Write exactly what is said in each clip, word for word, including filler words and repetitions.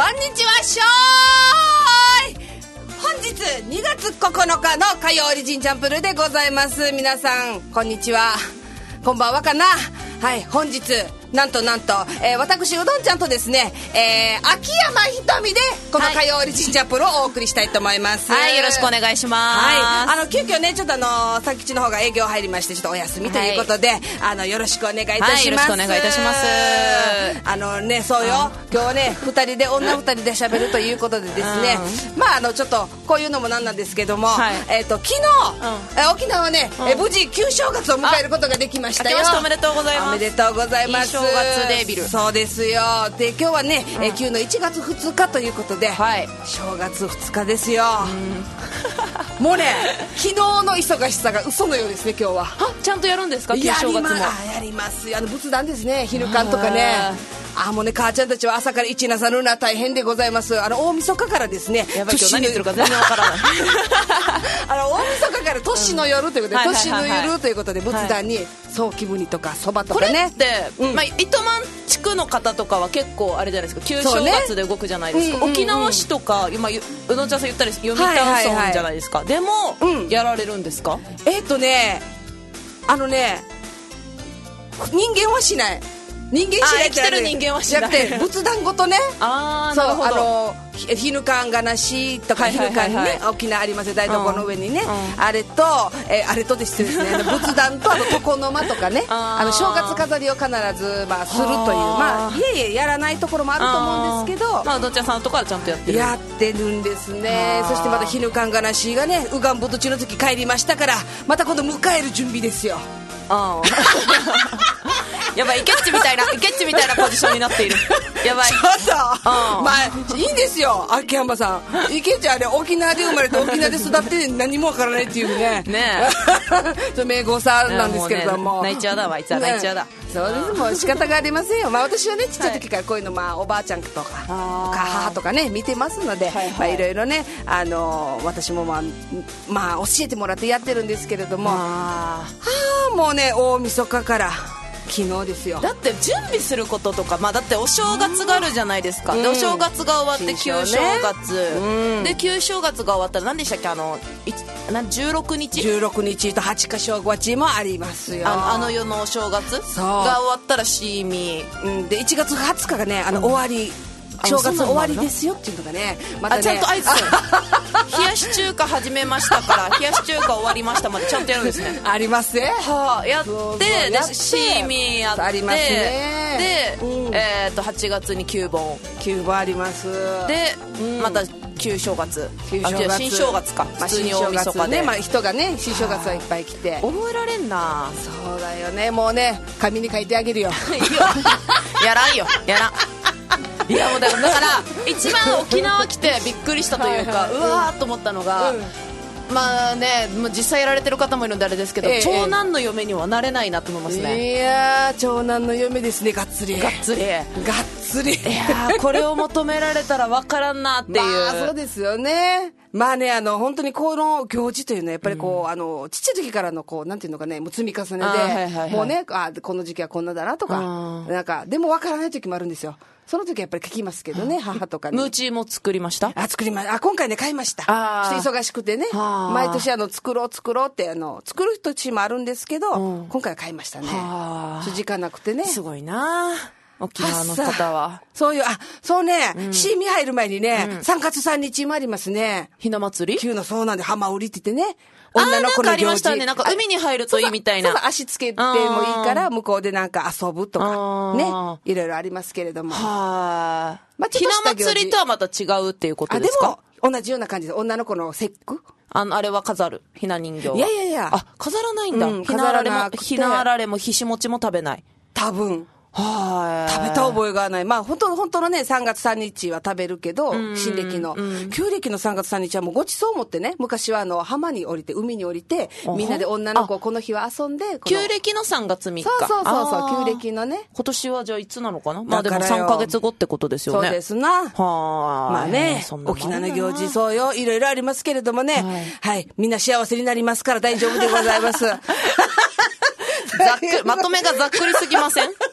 こんにちは、しょーい。本日にがつここのかの火曜オリジンチャンプルでございます。皆さんこんにちは、こんばんはかな。はい、本日なんとなんと、えー、私うどんちゃんとですね、えー、秋山ひとみでこの火曜オリジンチャンプルをお送りしたいと思います。 はい、よろしくお願いします。 はい、あの急遽ねちょっとあの佐吉の方が営業入りましてちょっとお休みということで、はい、あのよろしくお願いいたします。はい、 よろしくお願いいたします。 あのね、そうよ、今日はねふたりで女ふたりで喋るということでですね、まああのちょっとこういうのもなんなんですけども、はい、えっ、ー、と昨日、うん、え沖縄はね、うん、え無事旧正月を迎えることができましたよ。 明けましておめでとうございます。 おめでとうございます。 いい正月デビル。 そうですよ。で今日はね、うん、え旧のいちがつふつかということで、はい、正月ふつかですよ。うん、もうね昨日の忙しさが嘘のようですね。今日ははちゃんとやるんですか？旧正月もやりますよ。あの仏壇ですね、昼間とかね。あもうね母ちゃんたちは朝から一なさるな大変でございます。あの大晦日からですね、 やばい今日何言ってるか全然わからないあの大晦日から年の夜ということで、うん、年の夜ということで仏壇に早期ぶりとかそばとかね。 これって、うん、まあ、糸満地区の方とかは結構あれじゃないですか、旧正月で動くじゃないですか、ね、うんうんうん、沖縄市とか今うどんちゃんさん言ったり読谷村じゃないですか、はいはいはい、でも、うん、やられるんですか？ えー、っとねあのね人間はしない。人間しないって生きてる人間はしないじゃなくて仏壇ごとね。 あーなるほど。 そうあのひぬかんがなしとか、ひぬかんにね沖縄ありますよ、台所の上にね、うん、あれと、えー、あれとでしてですね仏壇とあの床の間とかねあの正月飾りを必ず、まあ、するという、まあいえいえやらないところもあると思うんですけど、 まあどっちゃさんとかはちゃんとやってるやってるんですね。そしてまたひぬかんがなしがねうがんぼとちの時帰りましたからまた今度迎える準備ですよ。あやばい、イケッチみたいなイケッチみたいなポジションになっている。やばい。 ちょっと、まあいいんですよ秋山さん。イケッチあれ沖縄で生まれて沖縄で育って何もわからないっていうね。ねえ。名号さんなんですけれども。 もうね、泣いちゃうだわ、あいつは泣いちゃうだ。 そうです、もう仕方がありませんよ。まあ私はねちっちゃい時からこういうの、まあおばあちゃんとか母とかね見てますので、はいはい、まあいろいろねあの私もまあまあ教えてもらってやってるんですけれども、ああもうね大晦日から昨日ですよ。 だって準備することとか、まあ、だってお正月があるじゃないですか、うん、でお正月が終わって旧正月、ねうん、で旧正月が終わったら何でしたっけ、あのじゅうろくにちじゅうろくにちとはちか正月もありますよ。 あの、あの世のお正月が終わったらシーミー、 うん、でいちがつはつかがねあの、うん、終わり正月終わりですよっていうのがね、またねあちゃんと合図する冷やし中華始めましたから冷やし中華終わりましたまでちゃんとやるんですね。 ありますね、 はあ、やってそうそうでシーミーやってありますね。 で、うんえー、とはちがつにきゅうぼんきゅうぼんあります。 で、うん、また旧正月旧正月新正月か、まあ、普通に大晦日で、 ねまあ、人がね新正月はいっぱい来て覚えられんな。 そうだよね、もうね紙に書いてあげるよやらんよやらんいやもうだから一番沖縄来てびっくりしたというかうわーっと思ったのが、うん、まあねもう実際やられてる方もいるんであれですけど、ええ、長男の嫁にはなれないなと思いますね。 いや長男の嫁ですね。がっつりがっつりがっつりいやこれを求められたら分からんなっていうまあそうですよね。まあねあの本当にこの行事というのはやっぱりこう、うん、あのちっちゃい時からのこうなんていうのかねもう積み重ねで、はいはいはい、もうねあこの時期はこんなだなとかなんかでも分からない時もあるんですよ。その時はやっぱり聞きますけどね、母とかに。 ムーチーも作りました？ あ、作りました。あ、今回ね、買いました。あちょっと忙しくてね。毎年あの、作ろう作ろうって、あの、作る年もあるんですけど、うん、今回は買いましたね。時間なくてね。 すごいな沖縄の方は。 そういう、あ、そうね、うん、シーミ入る前にね、うん、さんがつさんにちもありますね。 ひな祭り？ 旧のそうなんで、浜売りって言ってね。 女の子の行事。あ、なんかありましたね。なんか海に入るといいみたいな。 そうそう足つけてもいいから、向こうでなんか遊ぶとか、ね。いろいろありますけれども。はぁ。まあ、ひな祭りとはまた違うっていうことですか？ あ、でも、同じような感じで、女の子の節句あの、あれは飾る。ひな人形は。 いやいやいや。 あ、飾らないんだ。うん、ひなあられも、ひなあられもひしもちも食べない。 多分。は食べた覚えがない。まあ本当本当のねさんがつさんにちは食べるけど、新暦の旧暦のさんがつさんにちはもうごちそう持ってね、昔はあの浜に降りて海に降りてみんなで女の子この日は遊んで、 旧暦のさんがつみっか。 そうそうそうそう、旧暦のね。 今年はじゃあいつなのかな。まあでもさんかげつごってことですよね。 そうですな。はまあね、沖縄の行事そうよ、いろいろありますけれどもね、はい、はい、みんな幸せになりますから大丈夫でございます。 ざっくまとめがざっくりすぎません？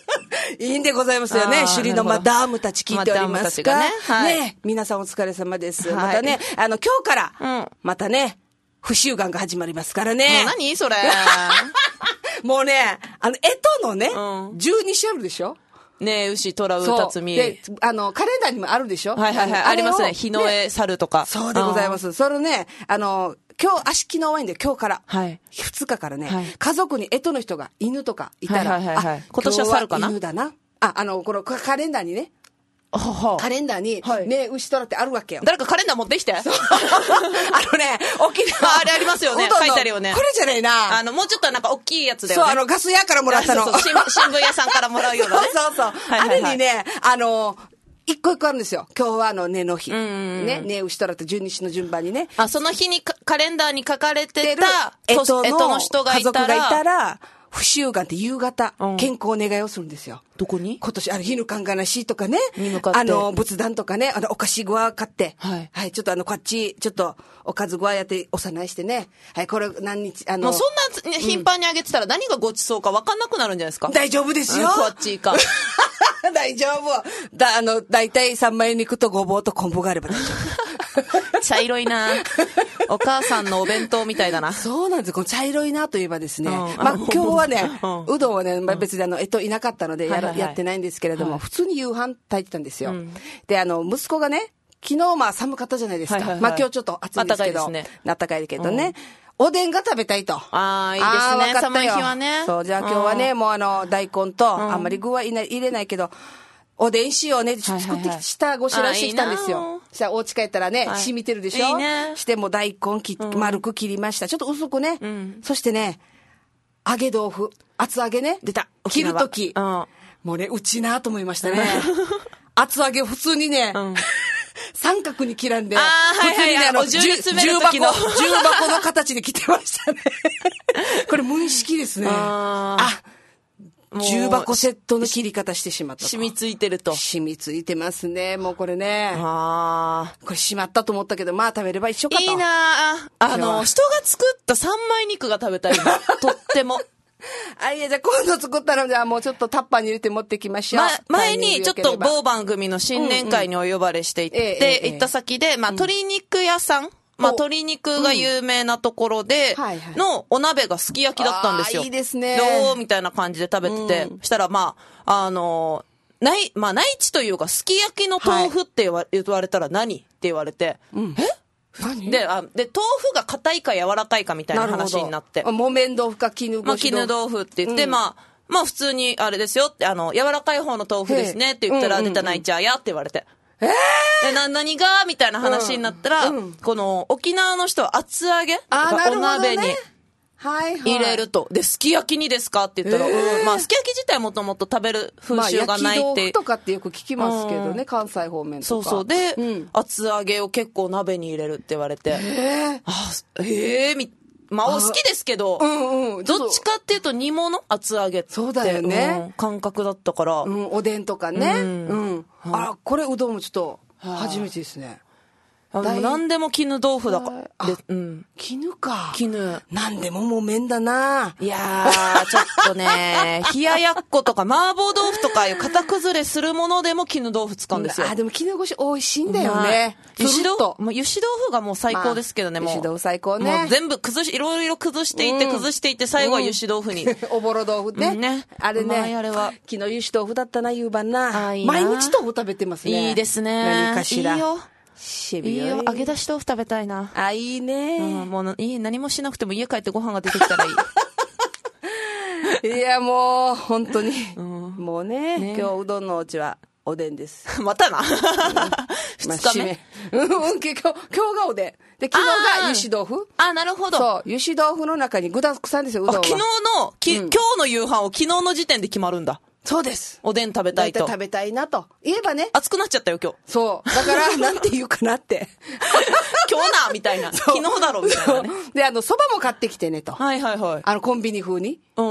いいんでございますよね。首里のマダムたち聞いておりますか。 マダムたちがね、はい、 ね、皆さんお疲れ様です。 はい、 またね、あの、今日から、 うん、 またね、不習慣が始まりますからね。 もう何それ。 もうね、あの、干支のね、 うん、 じゅうに種あるでしょ。 ねえ、牛、虎、うたつみ。 で、あの、カレンダーにもあるでしょ。 はいはいはい。ありますね。日の絵、猿とか。 そうでございます。それね、あの、今日、足昨日はいいんだよ、今日から。はい。ふつかからね、はい、家族に干支の人が犬とかいたら、はいはいはいはい、 今年は猿かな。 犬だな。あ、あの、このカレンダーにね、カレンダーに、ね、牛虎ってあるわけよ。 誰かカレンダー持ってきて。あのね、沖縄。 あれありますよね。書いてあるよね。 これじゃねえな。 あの、もうちょっとなんか大きいやつだよね。 そう、あの、ガス屋からもらったの。 そうそう新聞屋さんからもらうようなね。 そうそうそう。あれにね、あの、一個一個あるんですよ。今日はあの、根の日。ね、根牛虎って十二支の順番にね。 あ、その日にカレンダーに書かれてた、 えとの人がいたら。 家族がいたら、不習慣って夕方、うん、健康願いをするんですよ。 どこに？ 今年、あの、日ぬかんがなしとかね。 に向かって。 あの、仏壇とかね、あの、お菓子ごわ買って。 はい。 はい、ちょっとあの、こっち、ちょっと、おかずごわやって、おさないしてね。はい、これ何日、あの。 もうそんな、頻繁にあげてたら何がごちそうか分かんなくなるんじゃないですか？ 大丈夫ですよ。 こっちか。 大丈夫。だ、あの、だいたい三枚肉とごぼうと昆布があれば大丈夫。茶色いな。お母さんのお弁当みたいだな。 そうなんです。この茶色いなといえばですね。うん、まあ、今日はね、うん、うどんはね、まあ、別にあの、えっと、いなかったのでや、はいはいはい、やってないんですけれども、はい、普通に夕飯炊いてたんですよ。うん、で、あの、息子がね、昨日まあ寒かったじゃないですか。はいはいはい、まあ今日ちょっと暑いんですけど。あったかいですね。あったかいけどね。うん、おでんが食べたいと。 ああ、いいですね。寒い日はね。 そう、じゃあ今日はね、もうあの、大根と、あんまり具は入れないけど、おでんしようねって作ってきたごしらえしてきたんですよ。そしたらお家帰ったらね、はい、染みてるでしょ。いいね。しても大根き、うん、丸く切りました。ちょっと薄くね。うん、そしてね、揚げ豆腐、厚揚げね。 出た。 切るとき、うん。もうね、うちなと思いましたね。厚揚げ普通にね、うん、三角に切らんで、 あ普通にね、あの、重箱、重箱の形で切ってましたね。これ無意識ですね。ああ。重箱セットの切り方してしまったと。 染みついてると。 染みついてますね。もうこれね。ああ。これしまったと思ったけど、まあ食べれば一緒かと。 いいなあ。あの、人が作った三枚肉が食べたい。とっても。 あ、いや、じゃあ今度作ったのではもうちょっとタッパーに入れて持ってきましょう。 ま、前にちょっと某番組の新年会にお呼ばれしていって、うんうん、行った先で、まあ、鶏肉屋さん。まあ、鶏肉が有名なところで、のお鍋がすき焼きだったんですよ。 いいですね。 どうみたいな感じで食べてて、うん、したら、まあ、あのー、ない、まあ、内地というか、すき焼きの豆腐って言わ、はい、言われたら何って言われて、うん、え何で、あ、で、豆腐が硬いか柔らかいかみたいな話になって。 木綿豆腐か絹ごし豆腐。 まあ、絹豆腐って言って、うん、まあ、まあ、普通に、あれですよって、あの、柔らかい方の豆腐ですねって言ったら、出たないちゃうやって言われて。 えー、 でな何がみたいな話になったら、うんうん、この沖縄の人は厚揚げお鍋にはい入れると。で、すき焼きにですかって言ったら、うん、まあ、すき焼き自体もともと食べる風習がないって。まあ、焼き豆腐とかってよく聞きますけどね、うん、関西方面とか。 そうそう。で、うん、厚揚げを結構鍋に入れるって言われて。 えー、 あ、ええー、みまあ、好きですけど、うんうん、どっちかっていうと煮物厚揚げって。 そうだよね、 うん。感覚だったから。 うん、おでんとかね。うん。うん、あ、これうどんもちょっと、初めてですね。 あの何でも絹豆腐だから。 で、うん。絹か。 絹。 何でも木綿だな。 いやー、ちょっとね、冷ややっことか麻婆豆腐とかいう型崩れするものでも絹豆腐使うんですよ。 あ、でも絹ごし美味しいんだよね。 油脂豆腐、油脂豆腐がもう最高ですけどね、もう。 油脂豆腐最高ね。 もう全部崩し、いろいろ崩していって、崩していって、最後は油脂豆腐に。 おぼろ豆腐ね。 ね。 あれね。 あれは。 昨日油脂豆腐だったな、夕晩な。毎日豆腐食べてますね。 いいですね。 何かしら。 いいよ。 いいよ、揚げ出し豆腐食べたいな。 あ、いいね、 うん、もういい、何もしなくても家帰ってご飯が出てきたらいい。いや、もう、本当に。うん、もうね、ね、今日うどんのお家はおでんです。 またな。 二日目。うん、今日、今日がおでん。で、昨日が油脂豆腐。 あ、なるほど。 そう、油脂豆腐の中に具だくさんですよ、うどんは。 昨日の、き、うん、今日の夕飯を昨日の時点で決まるんだ。 そうです。 おでん食べたいと。 食べたいなと。言えばね。 熱くなっちゃったよ、今日。 そう。だから、なんて言うかなって。 今日なみたいな。昨日だろみたいなね。 で、あの、蕎麦も買ってきてねと。 はいはいはい。 あの、コンビニ風に。 うん。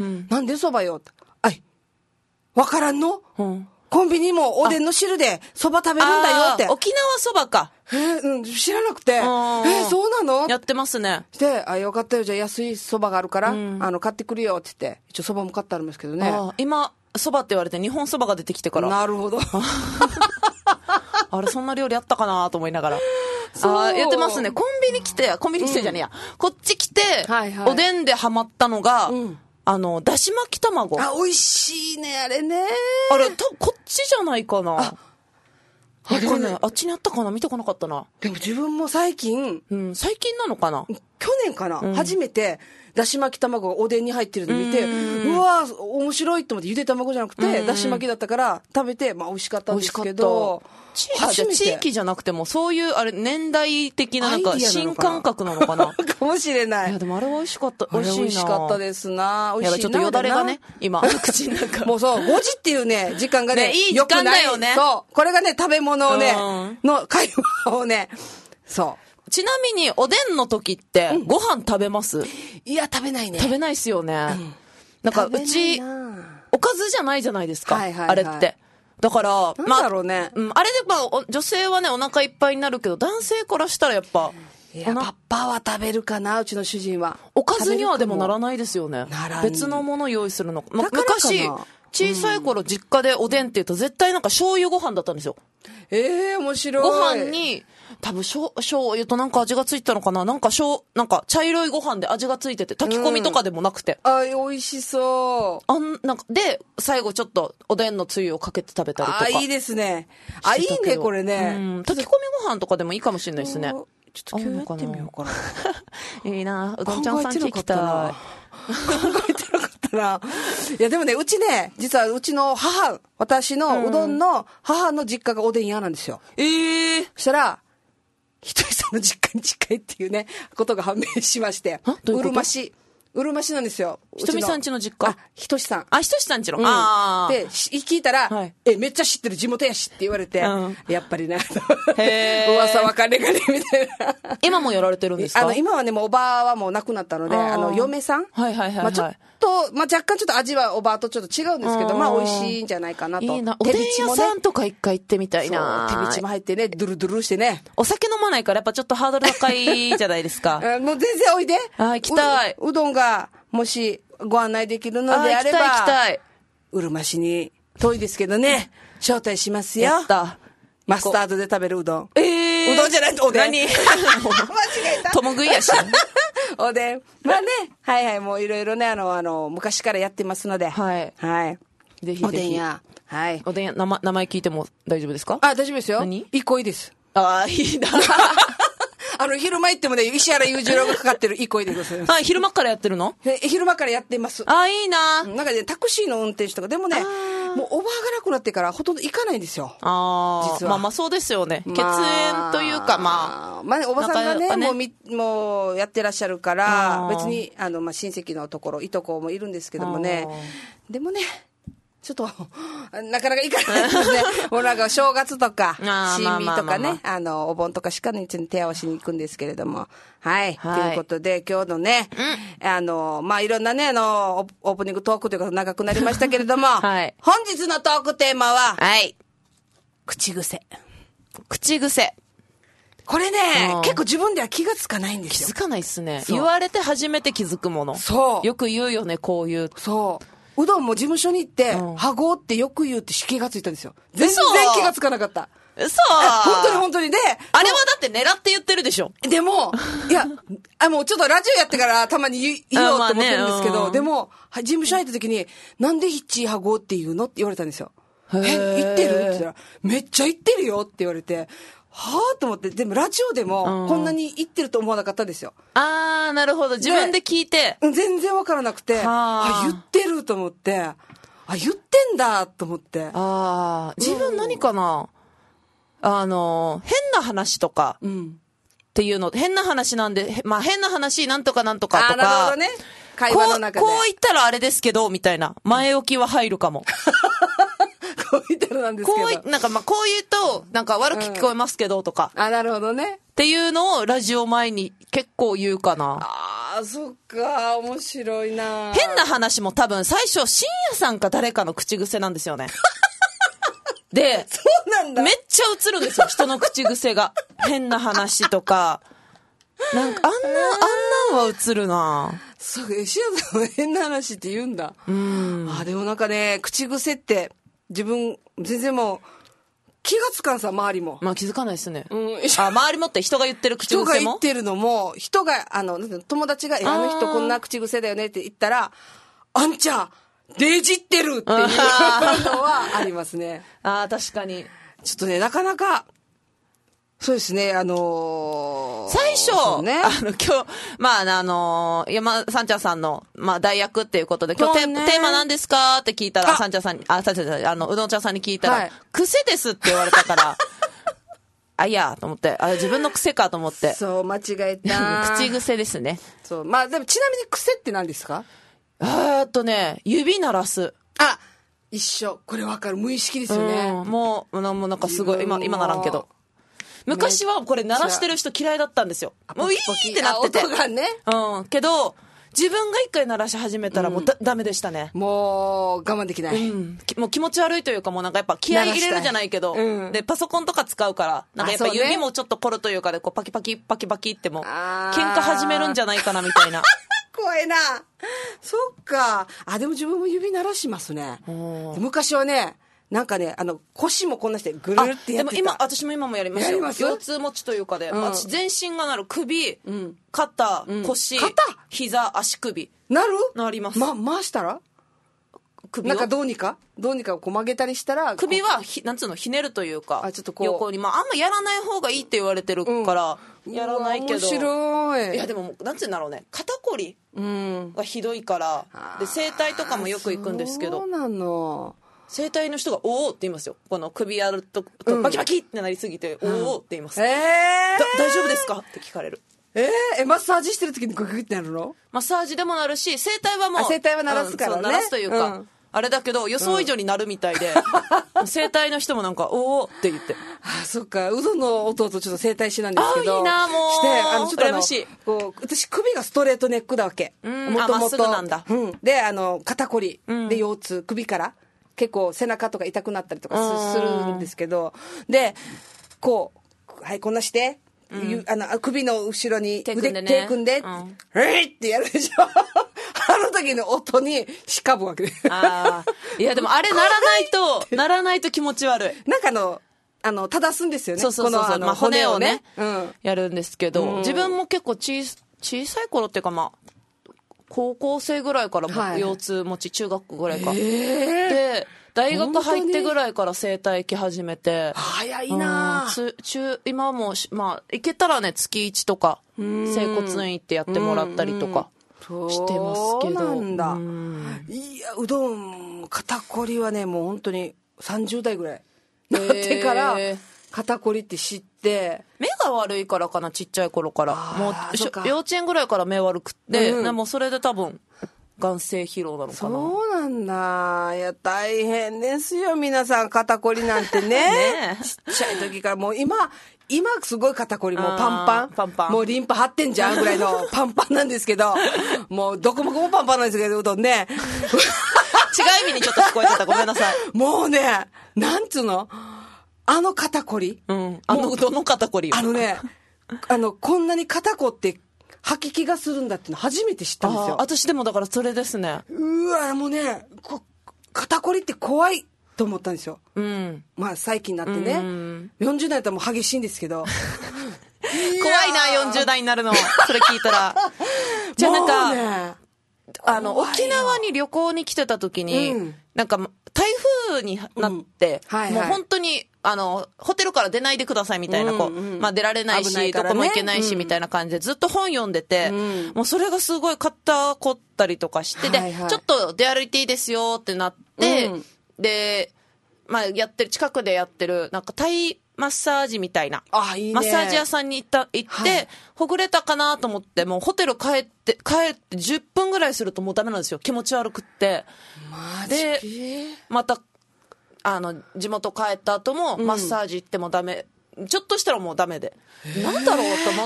な最初分からなくて、うん、なんで蕎麦よって。あい。分からんの、 うん。 コンビニもおでんの汁でそば食べるんだよって。 沖縄そばか。 えーうん、知らなくて、えー、そうなのやってますね。 で、あ、よかったよ、じゃあ安いそばがあるから、うん、あの買ってくるよって言って、一応そばも買ってあるんですけどね。 あ今そばって言われて日本そばが出てきてから。 なるほど。 あれそんな料理あったかなと思いながら。あやってますね。コンビニ来てコンビニ来てじゃねえや、うん、こっち来て、はいはい、おでんでハマったのが、うん、あのだし巻き卵。 あ、美味しいねあれね。 あれたこっちじゃないかな。ああれね、あっちにあったかな、見てこなかったな。 でも自分も最近、 うん、最近なのかな、 去年かな、うん、初めてだし巻き卵がおでんに入ってるの見て、うわー面白いと思って、ゆで卵じゃなくてだし巻きだったから食べて、まあ美味しかったんですけど、 地域じゃなくてもそういうあれ年代的ななんか新感覚なのかな。 かもしれない。 いやでもあれは美味しかった。美味しいな。 美味しかったですな。美味しいな。 ちょっとよだれがね今口の中。 もうそうごじっていうね時間がね、 ね、いい時間だよね。 そうこれがね食べ物をね、うん、の会話をね、そう。 ちなみにおでんの時ってご飯食べます？うん、 いや食べないね。 食べないっすよね。うん、なんかうちおかずじゃないじゃないですか。はいはいはい、あれって。だから、 なんだろうね。 まあ、うん、あれでまあ女性はねお腹いっぱいになるけど、男性からしたらやっぱ、 いやパッパは食べるかな、うちの主人は。 おかずにはでもならないですよね。別のもの用意するの。ま、昔小さい頃実家でおでんって言うと絶対なんか醤油ご飯だったんですよ。 ええー、面白い。 ご飯に多分醤油となんか味がついてたのかな、なんか醤なんか茶色いご飯で味がついてて、炊き込みとかでもなくて、 うん、あ美味しそう。 あんなんかで最後ちょっとおでんのつゆをかけて食べたりとか。 あいいですね。あいいねこれね。 うん、炊き込みご飯とかでもいいかもしれないですね。 ちょっと今日やってみようかな。 いいな、うどんちゃんさんち行きたい。 考えてなかったな。いやでもね、うちね、実はうちの母、私のうどんの母の実家がおでん屋なんですよ。 ええー。 そしたら、ひとりさんの実家に近いっていうね、ことが判明しまして。 どういうこと？ うるま市。うるま市なんですよ。 ひとみさんちの実家？ あ、ひとしさん。 あ、ひとしさんちの。 うん、 あで、聞いたら、はい、え、めっちゃ知ってる地元やしって言われて、うん、やっぱりね、噂わかんねえかねみたいな。 今もやられてるんですか？ あの、今はね、もうおばはもう亡くなったので、あの、嫁さん。 はいはいはい、はい。 まあちょっと、まあ若干ちょっと味はおばとちょっと違うんですけど、まあ美味しいんじゃないかなと。 いいな。おでん屋さんとか一回行ってみたいな。 手びちも入ってね、ドゥルドゥルしてね。 お酒飲まないからやっぱちょっとハードル高いじゃないですか。 もう全然おいで。 あ、行きたい。 う、うどんが、もしご案内できるのであれば、 あ、行きたい行きたい。 うるま市に遠いですけどね、招待しますよ。 やった。 マスタードで食べるうどん。 えー、 うどんじゃないとおでん。 何間違えた。 とも食いやし。 おでん。まあね、はいはい、もういろいろね、あの、あの、昔からやってますので。 はい。 はい。 ぜひぜひ。 おでんや。はい。 おでんや、名前、名前聞いても大丈夫ですか？ あ、大丈夫ですよ。 何？ いっこいいです。 ああ、いいな。 あの、昼間行ってもね、石原裕次郎がかかってるいい声でございます。 はい、昼間からやってるの？ え、昼間からやってます。 あ、いいな。 なんかね、タクシーの運転手とか、でもね、もうおばあがなくなってからほとんど行かないんですよ。 ああ、実は。まあまあそうですよね。血縁というか、まあ。 まあね、おばさんがね、ねもうみ、もうやってらっしゃるから、別に、あの、まあ親戚のところ、いとこもいるんですけどもね。でもね、ちょっと、なかなか行かないですね。もうなんか正月とか、新味とかね、あの、お盆とかしかね、手合わしに行くんですけれども。はい。と、はい、いうことで、今日のね、うん、あの、まあ、いろんなね、あの、オープニングトークというか長くなりましたけれども、はい、本日のトークテーマは、 はい。 口癖。 口癖。 これね、結構自分では気がつかないんですよ。 気づかないっすね。言われて初めて気づくもの。 そう。 よく言うよね、こういう。 そう。うどんも事務所に行って、うん、はごってよく言うって気がついたんですよ。全然気がつかなかった。 嘘。 本当に本当に。で、 あれはだって狙って言ってるでしょ。 でも、いや、あ、もうちょっとラジオやってからたまに言, 言おうと思ってるんですけど、まあね、うん、でも、事務所入った時に、なんでヒッチーはごって言うのって言われたんですよ。え、言ってるって言ったら、めっちゃ言ってるよって言われて、はぁと思って、でもラジオでもこんなに言ってると思わなかったんですよ。 うん、あー、なるほど。自分で聞いて。 全然わからなくて、あ、言ってると思って、あ、言ってんだと思って。 あー、自分何かな、うん、あの、変な話とか、っていうの、変な話なんで、まあ変な話なんとかなんとかとか。 あ、なるほどね。会話の中で。 こう、こう言ったらあれですけど、みたいな。前置きは入るかも。 こう言ったらなんですけど。 こう、なんかまあこう言うと、なんか悪く聞こえますけど、とか、 うん。あ、なるほどね。 っていうのをラジオ前に結構言うかな。 ああ、そっか、面白いな。 変な話も多分最初、深夜さんか誰かの口癖なんですよね。 で、 そうなんだ。 めっちゃ映るんですよ、人の口癖が。変な話とか。なんか、あんな、あんなんは映るな。 そうか、石田さんは変な話って言うんだ。 うん。 あ、でもなんかね、口癖って、自分、全然もう、気がつかんさ、周りも。 まあ気づかないですね。 うん。 あ、周りもって人が言ってる口癖も人が言ってるのも、人が、あの、友達が、あの人こんな口癖だよねって言ったら、あんちゃん、デジってるっていうのはありますね。 ああ、確かに。 ちょっとね、なかなか、そうですね、あのー、 最初、 ね、 あの、今日、まあ、あのー、山、サンチャさんの、まあ、代役っていうことで、今日テ,、ね、テーマ何ですかって聞いたら、サンチャさんに、あ、サンチャさん、あの、うどんちゃんさんに聞いたら、はい、癖ですって言われたから、あ、いや、と思って、あ、自分の癖かと思って。 そう、間違えた。 口癖ですね。 そう、まあ、でもちなみに癖って何ですか？ えーっとね、指鳴らす。 あ、一緒。これ分かる。無意識ですよね。 うん、もう、もうなんかすごい、今、今ならんけど。昔はこれ鳴らしてる人嫌いだったんですよ。もういいってなってて。 音がね。 うん。けど、自分が一回鳴らし始めたらもうだ、うん、ダメでしたね。 もう我慢できない。 うん。もう気持ち悪いというかもうなんかやっぱ気合い入れるじゃないけど、うん、で、パソコンとか使うから、なんかやっぱ指もちょっと凝るというかで、こうパキパキパキパキってもう、喧嘩始めるんじゃないかなみたいな。 怖いな。そっか。あ、でも自分も指鳴らしますね。昔はね、なんかね、あの、腰もこんなしてぐるるってやってた。 でも今、私も今もやりますよ。 やります？ 腰痛持ちというかで、うん、私全身がなる首、うん、肩、腰、 肩、 膝、足首。 なる？ なります。 ま、回したら？首なんかどうにかどうにかこう曲げたりしたら首はひなんつうのひねるというか、 あ、ちょっとこう横に、まああんまやらない方がいいって言われてるから、うん、やらないけど。 面白い。 いやでもなんつうんだろうね、肩こりがひどいから、うん、で整体とかもよく行くんですけど。 そうなの。 整体の人がおおって言いますよ。この首やると、うん、バキバキってなりすぎて、うん、おおって言います。 えー、 大丈夫ですかって聞かれる。 えー、えマッサージしてる時にグググってなるの？ マッサージでもなるし、整体はもう整体は鳴らすからね、うん、 鳴らすというか、うん、あれだけど予想以上になるみたいで、うん、整体の人もなんかおおって言って、 あ、そっか、うどんの弟ちょっと整体師なんですけど、 あ、いいな、もうして、あのちょっとあの羨ましい。 こう私首がストレートネックだわけ、 うん、もともとなんだ、 うん、であの肩こり、うん、で腰痛、首から結構背中とか痛くなったりとかするんですけど、でこう、はい、こんなして、うん、あの首の後ろに手組んで、ね、 手組んで、うん、えいってやるでしょ。あの時の音にしかぶわけで。 あ、いやでもあれならないとならないと気持ち悪い。 なんかあのあの正すんですよね。 そうそうそうそう、まあ、骨をね、 うん、 やるんですけど、うん、自分も結構小小さい頃っていうか、まあ高校生ぐらいから腰痛持ち、はい、中学校ぐらいか、えー、で大学入ってぐらいから整体行き始めて、 早いな、 うん、中今はもう、まあ、行けたらね月いちとか整骨院行ってやってもらったりとかしてますけど。 そうなんだ。いや、うどん肩こりはね、もう本当にさんじゅう代ぐらいなってから肩こりって知って、 目が悪いからかな、ちっちゃい頃からもう幼稚園ぐらいから目悪くって、うん、もうそれで多分眼性疲労なのかな。 そうなんだ。いや大変ですよ皆さん、肩こりなんて ね, ねちっちゃい時からもう今今すごい肩こりもうパンパンパンパン、 もうリンパ張ってんじゃんぐらいのパンパンなんですけど、もうどこもこもパンパンなんですけど、うどんね違う意味にちょっと聞こえちゃった、ごめんなさい。 もうね、なんつうの、あの肩こり、 うん、あのうどんの肩こり、 あのね、あのこんなに肩こって吐き気がするんだっての初めて知ったんですよ。 私でもだからそれですね。 うわ、もうね、こ肩こりって怖いと思ったんですよ、 うん、 まあ最近になってね、うん、よんじゅう代だったらもう激しいんですけど怖いな、よんじゅう代になるのそれ聞いたらじゃあなんか、ね、あの沖縄に旅行に来てた時に、うん、なんか台風になって、うん、はいはい、もう本当にあのホテルから出ないでくださいみたいな、こう、うんうん、まあ、出られないしない、ね、どこも行けないし、うん、みたいな感じでずっと本読んでて、うん、もうそれがすごい肩凝ったりとかして、はいはい、でちょっと出歩いていいですよってなって、うん、で、まあ、やってる近くでやってるなんかタイマッサージみたいな、 あ、いいね、 マッサージ屋さんに行った行って、はい、ほぐれたかなと思って、もうホテル帰って帰ってじゅっぷんぐらいするともうダメなんですよ、気持ち悪くって。 マジでまたあの地元帰った後もマッサージ行ってもダメちょっとしたらもうダメで。なんだろうと思って、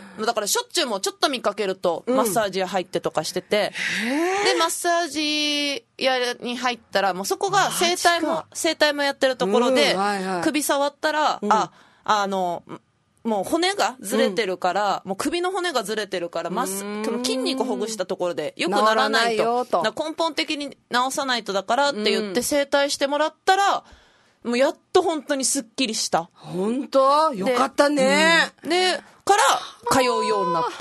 だからしょっちゅうもちょっと見かけると、マッサージ屋入ってとかしてて、で、マッサージ屋に入ったら、もうそこが整体も、整体もやってるところで、はいはい、首触ったら、うん、あ、あの、もう骨がずれてるから、うん、もう首の骨がずれてるから、まず筋肉ほぐしたところで良くならないと。ならないと。根本的に治さないとだからって言って整体してもらったら、もうやっと本当にスッキリした。 本当？よかったね。 で、うん、でから通うようになって。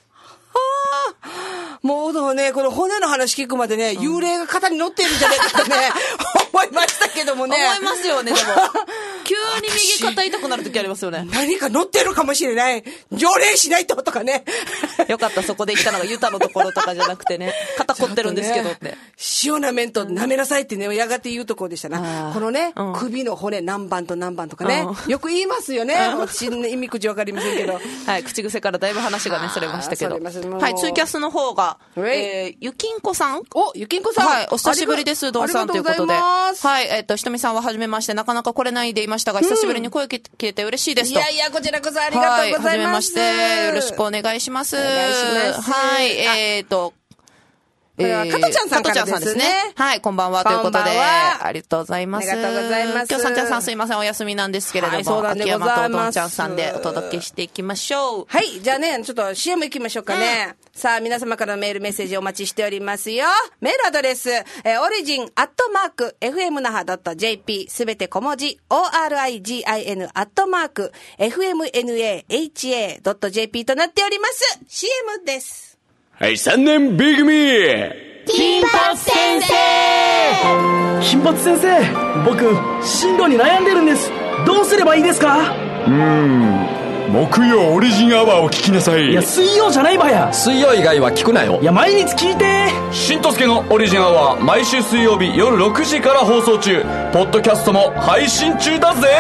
もうね、この骨の話聞くまでね、うん、幽霊が肩に乗っているんじゃないかとね、思いましたけどもね。 思いますよね、でも。急に右肩痛くなるときありますよね。 何か乗ってるかもしれない。条例しないととかね。 よかった、そこで言ったのがユタのところとかじゃなくてね、肩凝ってるんですけどって。ね、 塩なめんと舐めなさいってね、やがて言うところでしたな。このね、うん、首の骨何番と何番とかね、うん、よく言いますよね。私、意味口わかりませんけど。 はい、口癖からだいぶ話がね、それましたけど。はい、ツイキャスの方が、えー、ゆきんこさんお、ゆきんこさんはい、お久しぶりです、うどんさんということで。はい、えっと、ひとみさんははじめまして、なかなか来れないでいましたが、久しぶりに声聞けて嬉しいですと。 いやいや、こちらこそありがとうございます。はい、はじめまして、 よろしくお願いします。お願いします。 はい、えーと、 これは、加藤ちゃんさんからですね。 はい、こんばんは、ということで。ありがとうございます。 ありがとうございます。 今日さんちゃんさんすいません、お休みなんですけれども、はい、そうなんでございます。秋山とうどんちゃんさんでお届けしていきましょう。 はい、じゃあね、ちょっと シーエム 行きましょうかね。うん、さあ、皆様からのメールメッセージお待ちしておりますよ。メールアドレス、えー、オリジン、アットマーク、エフエムナハドットジェーピー、すべて小文字、オーアールアイジーアイエヌ、アットマーク、エフエムエヌエーエイチエードットジェーピー となっております。シーエム です。 はい、さんねん B 組金髪先生。 金髪先生、僕進路に悩んでるんです。どうすればいいですか？ うーん、木曜オリジンアワーを聞きなさい。 いや、水曜じゃないばや。 水曜以外は聞くなよ。 いや、毎日聞いて。 しんとすけのオリジンアワー、毎週水曜日夜ろくじから放送中。ポッドキャストも配信中だぜ。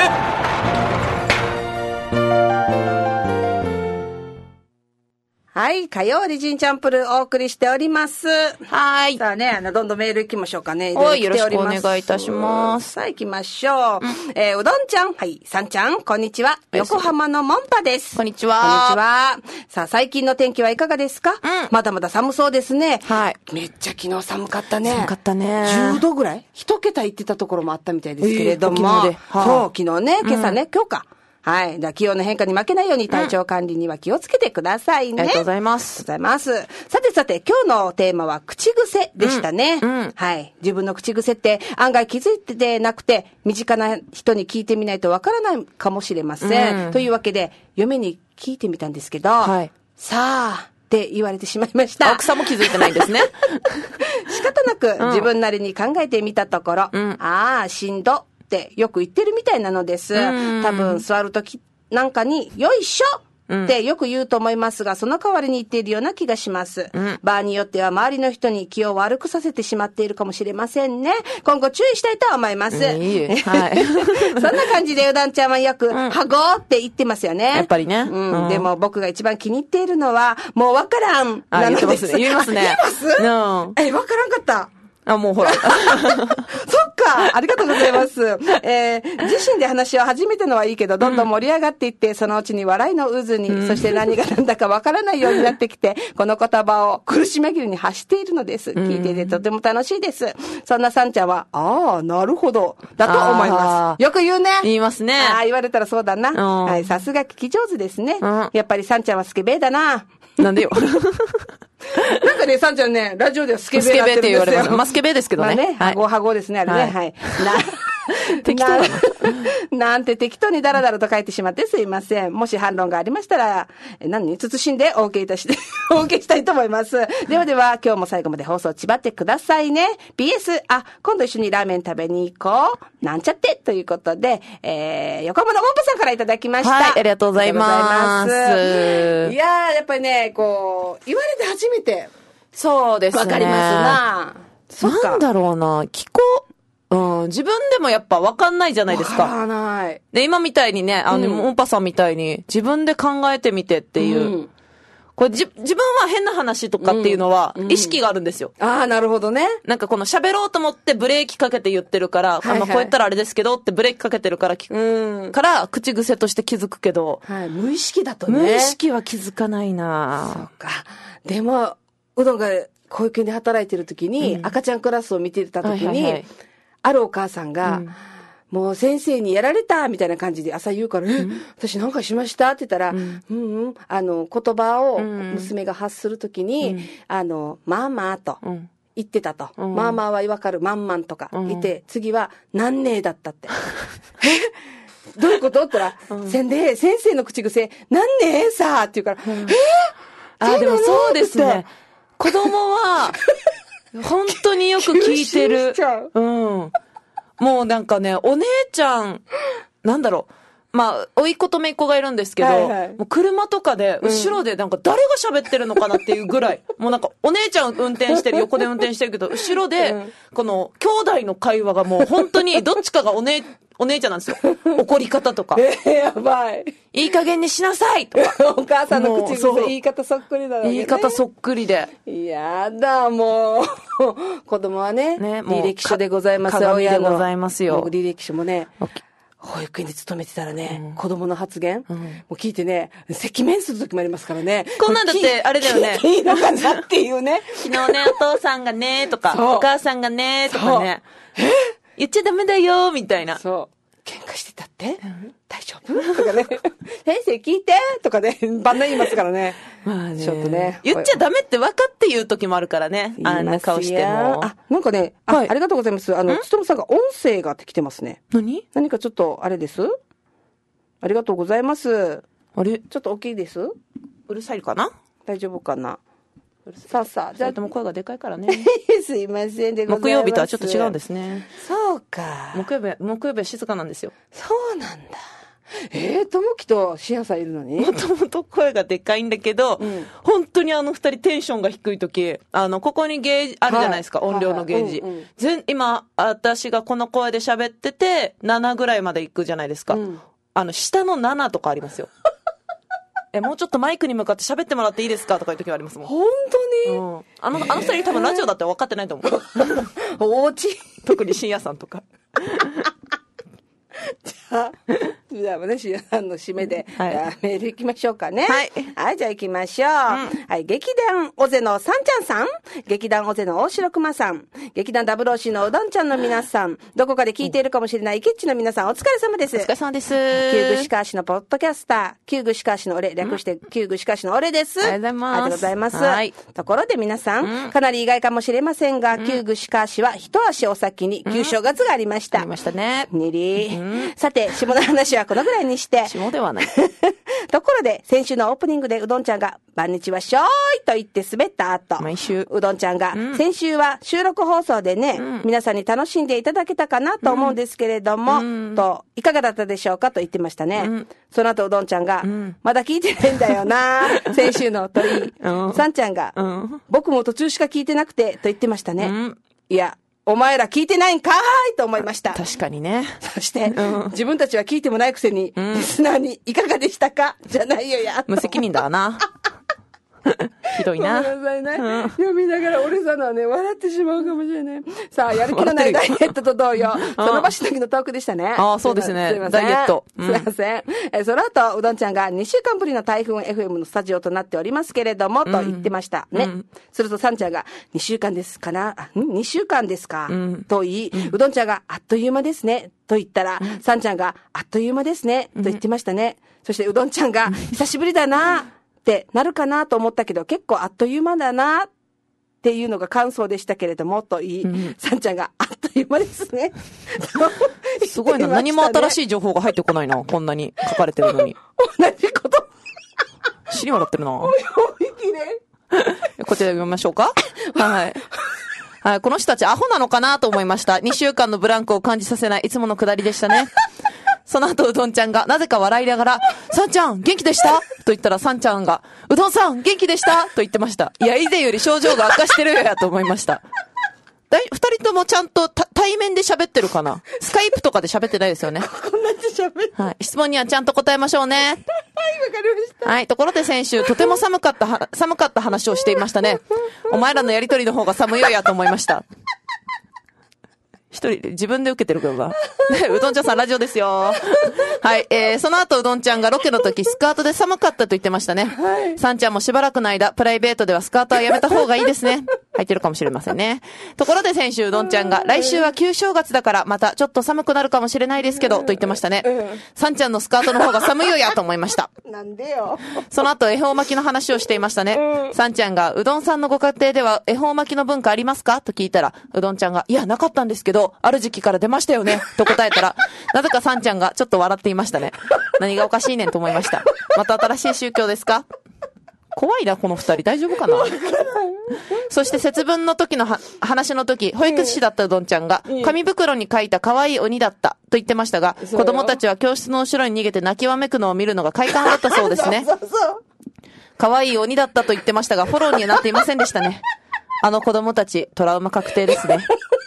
はい。火曜オリジンチャンプルお送りしております。 はい。 さあね、あの、どんどんメール行きましょうかね。 おい、よろしくお願いいたします。 さあ行きましょう。うん、えー、うどんちゃん。はい。さんちゃん、こんにちは。横浜のモンパです。 こんにちは。 こんにちは。さあ、最近の天気はいかがですか？うん。まだまだ寒そうですね。 はい。 めっちゃ昨日寒かったね。 寒かったね。 じゅうどぐらい一桁行ってたところもあったみたいですけれども。えー、昨日で。はあ、そう、昨日ね、今朝ね、うん、今日か。はい。だ気温の変化に負けないように体調管理には気をつけてくださいね。 うん、ありがとうございます。 ありがとうございます。さてさて、今日のテーマは口癖でしたね。うんうん、はい。自分の口癖って案外気づいてなくて、身近な人に聞いてみないとわからないかもしれません。うん、というわけで、嫁に聞いてみたんですけど、はい、さあ、って言われてしまいました。 奥さんも気づいてないんですね。 仕方なく自分なりに考えてみたところ、うん、ああ、しんど。ってよく言ってるみたいなのです。多分座るときなんかによいしょってよく言うと思いますが、その代わりに言っているような気がします。うん、場合によっては周りの人に気を悪くさせてしまっているかもしれませんね。今後注意したいと思います。 いいはい、 そんな感じでうどんちゃんはよく、うん、はごーって言ってますよね。 やっぱりね。 うん。うん、でも僕が一番気に入っているのは、もうわからんなのです。 言いますね。 言いますね。うん。え、わからんかった。 あ、もうほら。そっか。ありがとうございます。えー、自身で話を始めたのはいいけど、どんどん盛り上がっていって、うん、そのうちに笑いの渦に、うん、そして何が何だかわからないようになってきて、この言葉を苦し紛れに発しているのです。聞いていてとても楽しいです。そんなさんちゃんは、ああ、なるほど、だと思います。よく言うね。 言いますね。 ああ、言われたらそうだな。うん、はい、さすが聞き上手ですね。うん、やっぱりさんちゃんはスケベーだな。 なんでよ。 なんかね、さんちゃんね、ラジオではスケベーなってるんですよ。 スケベーって言われます。まあ、スケベーですけどね。 まあね、はごはごですね、あれね。はい。はい、 適当だな。 なんて適当にダラダラと書いてしまってすいません。もし反論がありましたら、え何慎んでお受けいたして、お受けしたいと思います。ではでは、今日も最後まで放送ちばってくださいね。ピーエス、あ、今度一緒にラーメン食べに行こう。なんちゃってということで、えー、横浜のモンパさんからいただきました。 はい、ありがとうございます。 いやー、やっぱりね、こう、言われて初めて。 そうですね。 わかりますな。 なんだろうな、聞こう。うん、自分でもやっぱ分かんないじゃないですか。 分からない。 で、今みたいにね、あの、うん、モンパさんみたいに自分で考えてみてっていう。うん、 これじ自分は変な話とかっていうのは意識があるんですよ。 ああ、なるほどね。 なんかこの喋ろうと思ってブレーキかけて言ってるから、 はいはい、 あまあこうやったらあれですけどってブレーキかけてるから、うん、から口癖として気づくけど、 はい、無意識だとね。 無意識は気づかないな。 そうか。でも、うどんが保育園で働いてる時に、うん、赤ちゃんクラスを見てた時に、はいはいはい、あるお母さんが、うんもう先生にやられたみたいな感じで朝言うから、うん、え、私なんかしましたって言ったら、うん、うんうん、あの、言葉を娘が発するときに、うん、あの、まあまあと言ってたと。うん、まあまあはわかる、まんまんとか言って、うん、次は何ねえだったって。えどういうことって言ったら、うん、せんで、先生の口癖、何ねえさって言うから、うん、えー、 あ、でもそうですね。子供は、本当によく聞いてる。うん。もうなんかね、お姉ちゃん、なんだろう。まあ、甥っ子と姪っ子がいるんですけど、はいはい、もう車とかで、後ろでなんか誰が喋ってるのかなっていうぐらい、うん、もうなんかお姉ちゃん運転してる、横で運転してるけど、後ろで、この兄弟の会話がもう本当にどっちかがお姉、お姉ちゃんなんですよ。怒り方とか。 えー、やばい。 いい加減にしなさいとか。 お母さんの口癖、言い方そっくりだよね。 言い方そっくりで。 やだ、もう。子供はね、ね履歴書でございます。 鏡でございますよ。 履歴書もね、保育園で勤めてたらね、うん、子供の発言、うん、もう聞いてね、赤面する時もありますからね。 こんなんだって、あれだよね。 いいのかなっていうね。 昨日ね、お父さんがね、とか、お母さんがね、とかね。え言っちゃダメだよ、みたいな。 そう。喧嘩してたって、うん、大丈夫とかね。先生聞いてとかね、晩年言いますからね。まあね。ちょっとね。 言っちゃダメって分かって言う時もあるからね。あんな顔しても。 あ、なんかね、あ、はい、ありがとうございます。あの、つとむさんが音声が来てますね。 何何かちょっと、あれですありがとうございます。 あれちょっと大きいですうるさいかな大丈夫かなさあさあ、 じゃあ。とも声がでかいからね。 すいませんでございます。 木曜日とはちょっと違うんですね。 そうか。 木曜日は、木曜日は静かなんですよ。 そうなんだ。えー、ともきとしやさんいるのにもともと声がでかいんだけど、うん、本当にあの二人テンションが低い時、あの、ここにゲージあるじゃないですか、はい、音量のゲージ。はいはいうんうん、全今、私がこの声で喋ってて、ななぐらいまで行くじゃないですか。うん、あの、下のななとかありますよ。え、もうちょっとマイクに向かって喋ってもらっていいですかとかいう時はありますもん。 本当に、うん、 あの、あの二人多分ラジオだって分かってないと思う。 おうち特に深夜さんとか。 じゃあ、じゃあね、深夜さんの締めで、はい、じゃあメール行きましょうかね。 はい。 はい、じゃあ行きましょう。うん、はい、劇団オゼのさんちゃんさん、劇団オゼの大城熊さん、劇団ダブルオーシーのうどんちゃんの皆さん、どこかで聞いているかもしれないイケッチの皆さん、お疲れ様です。 お疲れ様です。 旧具しかしのポッドキャスター、旧具しかしの俺、略して旧具しかしの俺です。 ありがとうございます。 ありがとうございます。 はい。 ところで皆さん、うん、かなり意外かもしれませんが、旧具しかしは一足お先に旧正月がありました。 ありましたね。 にり、うん、さて、下の話はこのぐらいにして。 下ではない。 ところで、先週のオープニングでうどんちゃんが、晩日はしょーいと言って滑った後、 毎週。 うどんちゃんが、うん、先週は収録放送でね、うん、皆さんに楽しんでいただけたかなと思うんですけれども、うん、と、いかがだったでしょうかと言ってましたね。うん、その後うどんちゃんが、うん、まだ聞いてないんだよな先週の鳥、うん、さんちゃんが、うん、僕も途中しか聞いてなくてと言ってましたね。うん、いや、お前ら聞いてないんかーいと思いました。 確かにね。 そして、うん、自分たちは聞いてもないくせに、うん、リスナーにいかがでしたかじゃないよや。 無責任だわな。ひどいな。 ごめんなさいね、うん。読みながら俺さんのはね、笑ってしまうかもしれない。さあ、やる気のないダイエットと同様、その場しのぎのトークでしたね。 ああ、そうですね。 すいません。 ダイエット。 うん、すいません。えその後、うどんちゃんがにしゅうかんぶりの台風 エフエム のスタジオとなっておりますけれども、うん、と言ってました。ね。うん、すると、さんちゃんが、にしゅうかんですかな、ん ?に 週間ですか、うん、と言い、うん、うどんちゃんが、あっという間ですね。と言ったら、うん、さんちゃんが、あっという間ですね。と言ってましたね。うん、そして、うどんちゃんが、久しぶりだな。ってなるかなと思ったけど、結構あっという間だなっていうのが感想でしたけれども、と言い、うん、さんちゃんがあっという間ですね。 すごいな、ね。何も新しい情報が入ってこないな。こんなに書かれてるのに。 同じこと。 死に笑ってるな。 おいおいきれ。 こちら読みましょうか。はい。はい。この人たちアホなのかなと思いました。にしゅうかんのブランクを感じさせないいつものくだりでしたね。その後うどんちゃんがなぜか笑いながら、さんちゃん元気でしたと言ったらさんちゃんが、うどんさん元気でしたと言ってました。いや、以前より症状が悪化してるよやと思いました。 だい、二人ともちゃんと対面で喋ってるかな。スカイプとかで喋ってないですよね。 こんなに喋って。 はい。質問にはちゃんと答えましょうね。 はい、わかりました。 はい。ところで先週、とても寒かったは、寒かった話をしていましたね。お前らのやりとりの方が寒いよやと思いました。一人で自分で受けてるから。うどんちゃんさんラジオですよ。はい。えー、その後うどんちゃんがロケの時スカートで寒かったと言ってましたね。はい。さんちゃんもしばらくの間、プライベートではスカートはやめた方がいいですね。履いてるかもしれませんね。ところで先週うどんちゃんが、来週は旧正月だからまたちょっと寒くなるかもしれないですけど、と言ってましたね。さんちゃんのスカートの方が寒いよやと思いました。 なんでよ。 その後恵方巻きの話をしていましたね。さんちゃんが、うどんさんのご家庭では恵方巻きの文化ありますかと聞いたら、うどんちゃんが、いや、なかったんですけど、ある時期から出ましたよねと答えたら、なぜかさんちゃんがちょっと笑っていましたね。何がおかしいねんと思いました。また新しい宗教ですか？怖いなこの二人、大丈夫かな。そして節分の時のは話の時、保育士だったうどんちゃんが紙袋に書いた可愛い鬼だったと言ってましたが、子供たちは教室の後ろに逃げて泣きわめくのを見るのが快感だったそうですね。 そうそうそう。 可愛い鬼だったと言ってましたが、フォローにはなっていませんでしたね。あの子供たちトラウマ確定ですね。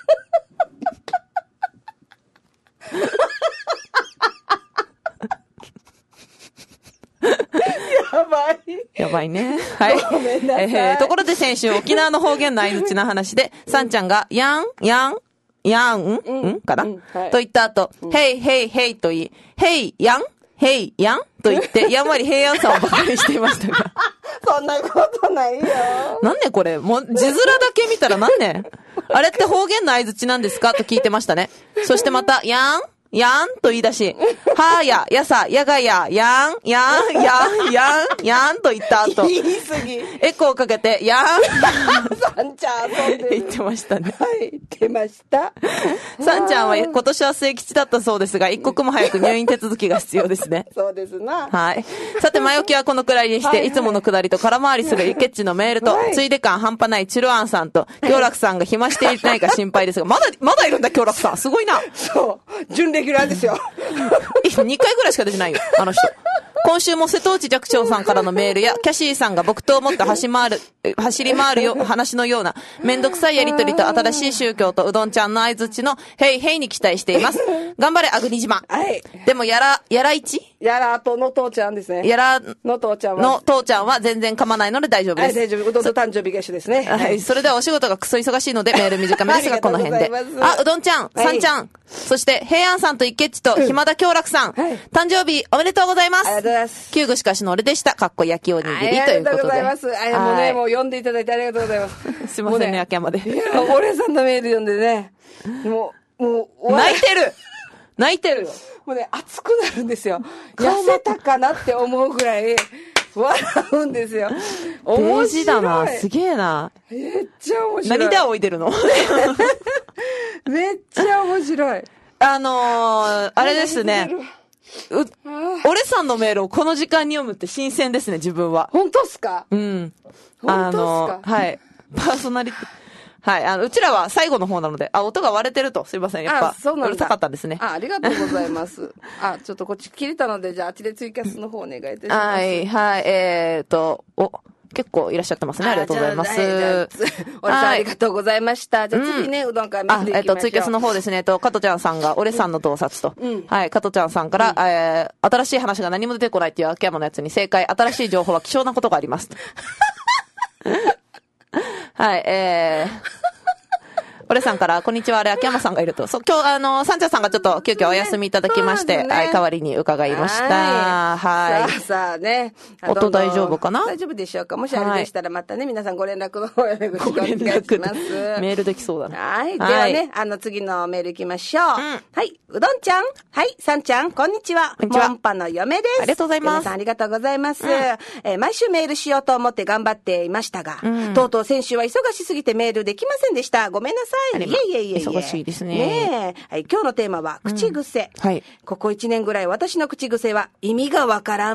やばい。 やばいね。はい。 ごめんなさい。 えー、ところで先週沖縄の方言の相槌の話で、さんちゃんが、やん、やん、やん、ん、うん、かな、うんはい、と言った後、うん、へい、へい、へいと言い、へい、やん、へい、やんと言って、やんわり平安さんを馬鹿にしていましたが。 そんなことないよ。 なんでこれもう、字面だけ見たらなんねあれって方言の相槌なんですかと聞いてましたね。そしてまた、やんやんと言い出し、はーや、やさ、やがや、やん、やん、やん、やん、やんと言った後、 言い過ぎ。 エコーかけて、やんさんちゃん、そうです。 言ってましたね。 はい、言ってました。 さんちゃんは今年は末吉だったそうですが、一刻も早く入院手続きが必要ですね。 そうですな。 はい。さて、前置きはこのくらいにして、はいはい、いつものくだりと空回りするイケッチのメールと、はい、ついで感半端ないチルアンさんと、京楽さんが暇していないか心配ですが、まだ、まだいるんだ、京楽さん。すごいな。 そう。準レギュラーですよ。 にかいぐらいしか出てないよ、あの人。今週も瀬戸内寂聴さんからのメールや、キャシーさんが木刀を持って走り回る、走り回るよ、話のような、めんどくさいやりとりと新しい宗教とうどんちゃんの相槌の、ヘイヘイに期待しています。頑張れ、アグニ島。 はい。 でも、やら、やらいちやらとの父ちゃんですね。 やらの父ちゃんは。 の父ちゃんは全然噛まないので大丈夫です。 はい、大丈夫。うどんと誕生日が一緒ですね。 はい。それではお仕事がクソ忙しいので、メール短めですが、この辺で。あ、うどんちゃん、さんちゃん、そして、平安さんとイケッチと、暇田京楽さん、誕生日おめでとうございます。 ありがとうございます。 旧具しかしの俺でした。かっこ焼きおにぎりということで。 ありがとうございます。あ、もうね、もう読んでいただいてありがとうございます。 すいませんね、秋山で。 いや、俺さんのメール読んでね、もう、もう、 泣いてる泣いてるよ。 もうね、熱くなるんですよ。痩せたかなって思うぐらい、笑うんですよ。 面白い。ページだな、すげえな。 めっちゃ面白い。 何で仰いでるのめっちゃ面白い。 あのー、あれですね。う、俺さんのメールをこの時間に読むって新鮮ですね、自分は。 本当っすか？ うん。 本当っすか？ はい。パーソナリティ。はい。あの、うちらは最後の方なので、あ、音が割れてると。すいません。やっぱ、 そうなんだ。 うるさかったんですね。 あ、ありがとうございます。あ、ちょっとこっち切れたので、じゃあ、あっちでツイキャスの方お願いいたします。 はい、はい。えーと、お、結構いらっしゃってますね。ありがとうございます。 俺さんありがとうございました。じゃあ次ね、うどん会見ていきましょう。 あ、えっと、ツイキャスの方ですね。えっと、加トちゃんさんが、俺さんの洞察と。はい、加トちゃんさんから、えー、新しい話が何も出てこないっていう秋山のやつに正解、新しい情報は希少なことがあります。はい、えー、俺さんから、こんにちは、あれ、秋山さんがいると。そう、今日、あの、サンチャさんがちょっと急遽お休みいただきまして、ね、はい、代わりに伺いました。はい。 はい、さあ、さあね。 音大丈夫かな？ 大丈夫でしょうか？もしあれでしたらまたね、皆さんご連絡の方よろしくお願いします。 メールできそうだね。 はい。ではね、あの、次のメール行きましょう。うん、はい。うどんちゃん。はい。さんちゃん、こんにちは。こんにちは。モンパの嫁です。 ありがとうございます。 皆さんありがとうございます。うん、えー、毎週メールしようと思って頑張っていましたが、うん、とうとう先週は忙しすぎてメールできませんでした。ごめんなさい。いえいえいえ。 忙しいですね。 ねえ。はい、今日のテーマは口癖。うん、はい。ここいちねんぐらい私の口癖は意味がわからん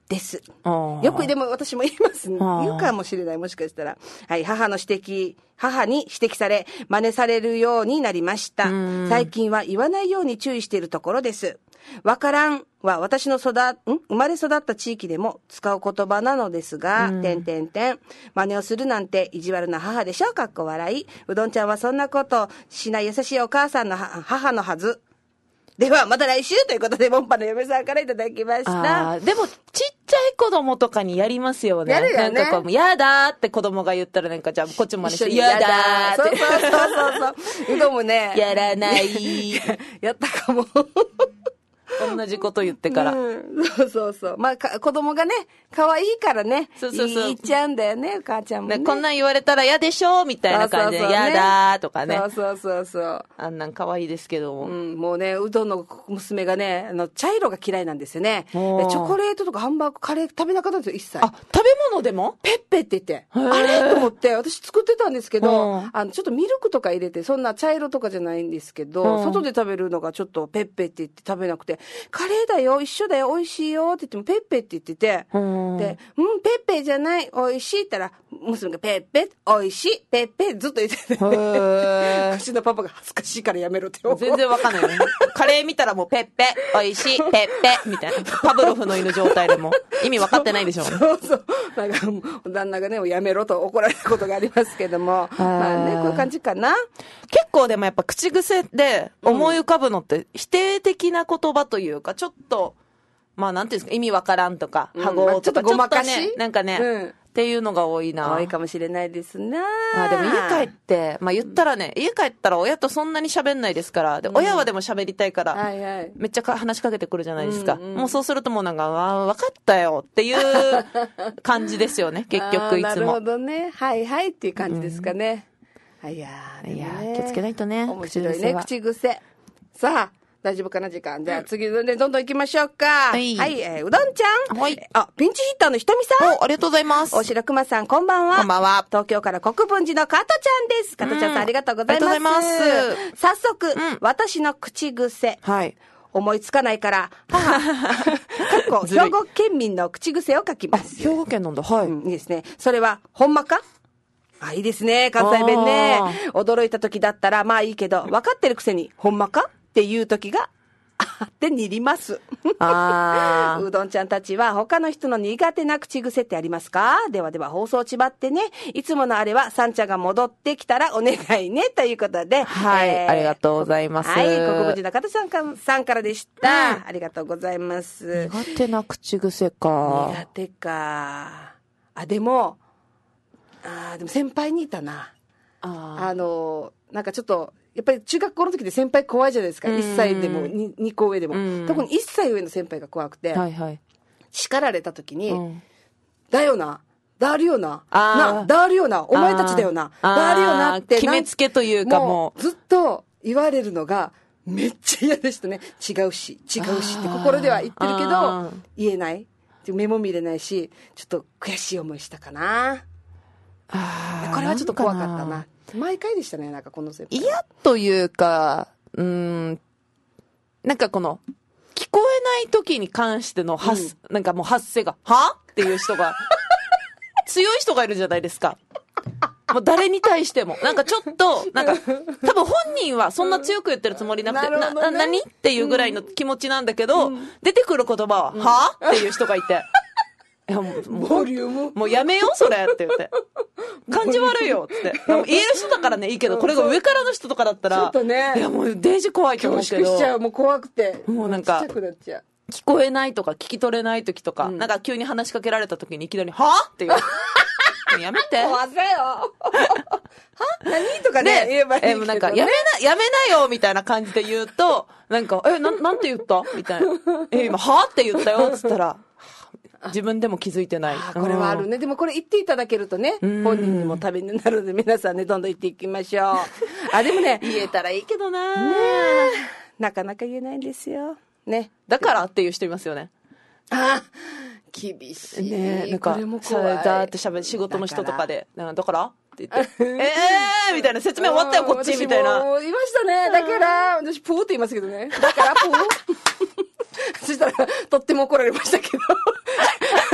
です。 あーよくでも私も言いますね。 あー言うかもしれない。もしかしたら。はい、母の指摘、母に指摘され、真似されるようになりました。最近は言わないように注意しているところです。わからんは私の育、ん生まれ育った地域でも使う言葉なのですが、てんてんてん。真似をするなんて意地悪な母でしょかっこ笑い。うどんちゃんはそんなことしない優しいお母さんの母のはず。では、また来週ということで、ボンパの嫁さんからいただきました。 あーでも、ちっちゃい子供とかにやりますよね。 やるよねなんかこう、やだーって子供が言ったらなんか、じゃあこっちも真似して、やだーって。 そうそうそうそうそう。うどんもね。 やらないやったかも。 同じこと言ってから。 うん、そうそうそう。まあ、か子供がね、可愛いからね。 そうそうそう言っちゃうんだよね、お母ちゃんもね。 ねこんなん言われたら嫌でしょみたいな感じで、 そうそうそうねやだーとかね。 そうそうそうそう。 あんなん可愛いですけども。 うん、もうね、うどんの娘がね、あの、茶色が嫌いなんですよね。でおーチョコレートとかハンバーグ、カレー食べなかったんですよ、一切。 あ、食べ物でもペッペって言って、 ーあれと思って、私作ってたんですけど、 うんあの、ちょっとミルクとか入れて、そんな茶色とかじゃないんですけど、 うん外で食べるのがちょっとペッペって言って食べなくて、カレーだよ、一緒だよ、美味しいよって言っても、ペッペって言ってて、 うんで、うん、ペッペじゃない、美味しいって言ったら、娘がペッペ、美味しい、ペッペ、ずっと言ってて、 へーうちのパパが恥ずかしいからやめろって。 全然わかんないよね。カレー見たらもうペッペ、美味しい、ペッペ、みたいな。パブロフの犬状態でも意味わかってないでしょ。 そうそう。なんかもう、旦那がね、もうやめろと怒られたことがありますけども。まあね、こういう感じかな。 結構でもやっぱ口癖で思い浮かぶのって否定的な言葉というか、ちょっと、まあなんていうんですか、意味わからんとか、 うんはごとか、 まあちょっとごまかしちょっとね、なんかね、 うんっていうのが多いな。 多いかもしれないですな。 あでも家帰って、まあ言ったらね、家帰ったら親とそんなに喋んないですから、で、親はでも喋りたいから、 はいはい。 めっちゃか話しかけてくるじゃないですか。 うんうんもうそうするともうなんか、ああ、分かったよっていう感じですよね、結局いつもあーなるほ。どね。はいはいっていう感じですかね。あいやー、 いやでもねー気をつけないとね面白いね、 口口癖。さあ、大丈夫かな時間。じゃあ次ね、どんどん行きましょうか。 はいはい、えーうどんちゃん。 はいあ、ピンチヒッターのひとみさん。 お、ありがとうございます。 大城くまさん、こんばんは。 こんばんは東京から国分寺の加トちゃんです。加トちゃんさん、 うんありがとうございます。 ありがとうございます早速、 ん私の口癖。 はい。 思いつかないから、母、かっこ、 ずるい兵庫県民の口癖を書きあ、 ます。 兵庫県なんだ。はい。 うん、いいですね。それは、ほんまかあ、いいですね。関西弁ねあ。 驚いた時だったら、まあいいけど、分かってるくせに、ほんまかっていう時が、あってにります。 あーうどんちゃんたちは他の人の苦手な口癖ってありますか？ではでは放送ちばってね。いつものあれはサンちゃんが戻ってきたらお願いね。ということで。 はいありがとうございますはい。国分寺の方さんかさんからでした。ありがとうございます。 苦手な口癖か。 苦手か。あ、でも、あーでも先輩にいたな。 ああの、なんかちょっと、やっぱり中学校の時で先輩怖いじゃないですか。 うんいっさいでもににこ上でもうん。 特にいっさい上の先輩が怖くて、 はいはい。 叱られた時に、 うんだよな、だるよな、 あーな、だるよな、お前たちだよな、 あーだるよなって。 決めつけというかなんもうずっと言われるのが、めっちゃ嫌でしたね。違うし、違うしって心では言ってるけあどー、 言えない。メモ見れないし、ちょっと悔しい思いしたかな。 あーこれはちょっと怖かったんな。毎回でしたね、なんかこの先輩。 嫌というか、うーん、なんかこの、聞こえない時に関しての発、なんかもう発声が、はっていう人が、強い人がいるじゃないですか。もう誰に対しても。なんかちょっと、なんか、多分本人はそんな強く言ってるつもりなくて、な、 なるほどねな、何っていうぐらいの気持ちなんだけど、出てくる言葉は、はっていう人がいて、いやもう、もうボリューム。 もうやめようそれって言って。感じ悪いよって。でも言える人だからね、いいけど、これが上からの人とかだったら、 ちょっとねいやもうデージ怖いと思う恐けど、 縮しちゃう、もう怖くて。 もうなんかちっちゃくなっちゃう。 聞こえないとか聞き取れない時とか、なんか急に話しかけられた時にいきなり、はっていう。もうやめて。 怖せよ。は何とかね、言えばいいけど、ね。 え、もうなんか、やめな、やめなよみたいな感じで言うと、なんか、え、な、なんて言ったみたいな。え、今、はって言ったよっつったら、自分でも気づいてない。 あこれはあるね。でもこれ言っていただけるとね、 ん本人にもためになるので、皆さんね、どんどん言っていきましょう。あ、でもね、 言えたらいいけどな、 なかなか言えないんですよ。ね。 だからっていう人いますよね。 あ厳しい。 ねえ、なんかこれも、 さ怖い。 だって喋る仕事の人とかで、なんかだからって言って、ええーみたいな説明終わったよ、こっちうんみたいな。 私も言いましたね。だから、私、プーって言いますけどね。だから、プーそしたら、とっても怒られましたけど。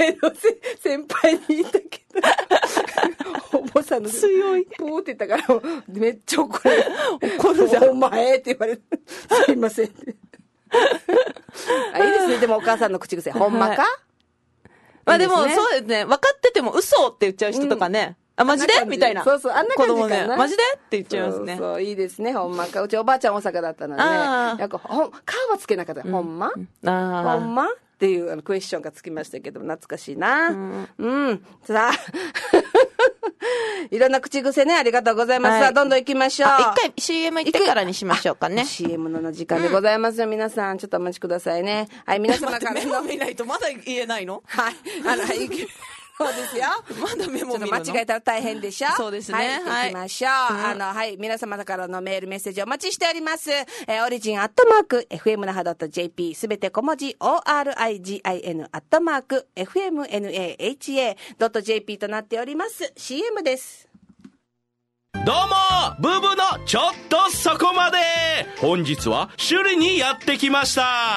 前のせ先輩に言ったけど、お坊さんの強い。ポーって言ったから、めっちゃ怒られる。怒るじゃん。お前って言われる。すいませんって。あ、いいですね。でもお母さんの口癖、ほんまか、はい、 まあでも、そうですね。分かってても嘘って言っちゃう人とかね。うん、あ、マジでみたいな。 そうそう、あんな感じかな。子供ね、 マジでって言っちゃいますね。 そうそう、いいですね。ほんまか。うちおばあちゃん大阪だったので、ね、なんかほん、カーはつけなかった。うん、ほんま、うん、あほんまっていうあのクエスチョンがつきましたけど、懐かしいな。うん。うん、さあ。いろんな口癖ね、ありがとうございます。はい、さあ、どんどん行きましょう。 一回 シーエム 行ってからにしましょうかね。 シーエム の時間でございますよ、うん、皆さん。ちょっとお待ちくださいね。はい、皆様から。 メモ見ないとまだ言えないの？ はい。あの、はい、そうですよ。 まだメモ見るの？ ちょっと間違えたら大変でしょ。 そうですね。 はい。行きましょう。はい、あの、はい。皆様からのメール、メッセージお待ちしております。えー、オリジンアットマーク、エフエムナハドットジェーピー、すべて小文字、オーアールアイジーアイエヌ アットマーク、エフエムナハドットジェーピー となっております。シーエム です。 どうもブブのちょっとそこまで。本日は首里にやってきました。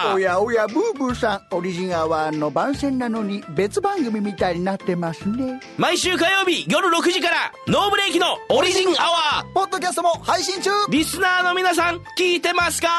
おやおやブーブーさん、オリジンアワーの番宣なのに別番組みたいになってますね。 毎週火曜日夜ろくじからノーブレーキのオリジンアワーポッドキャストも配信中。 リスナーの皆さん聞いてますか？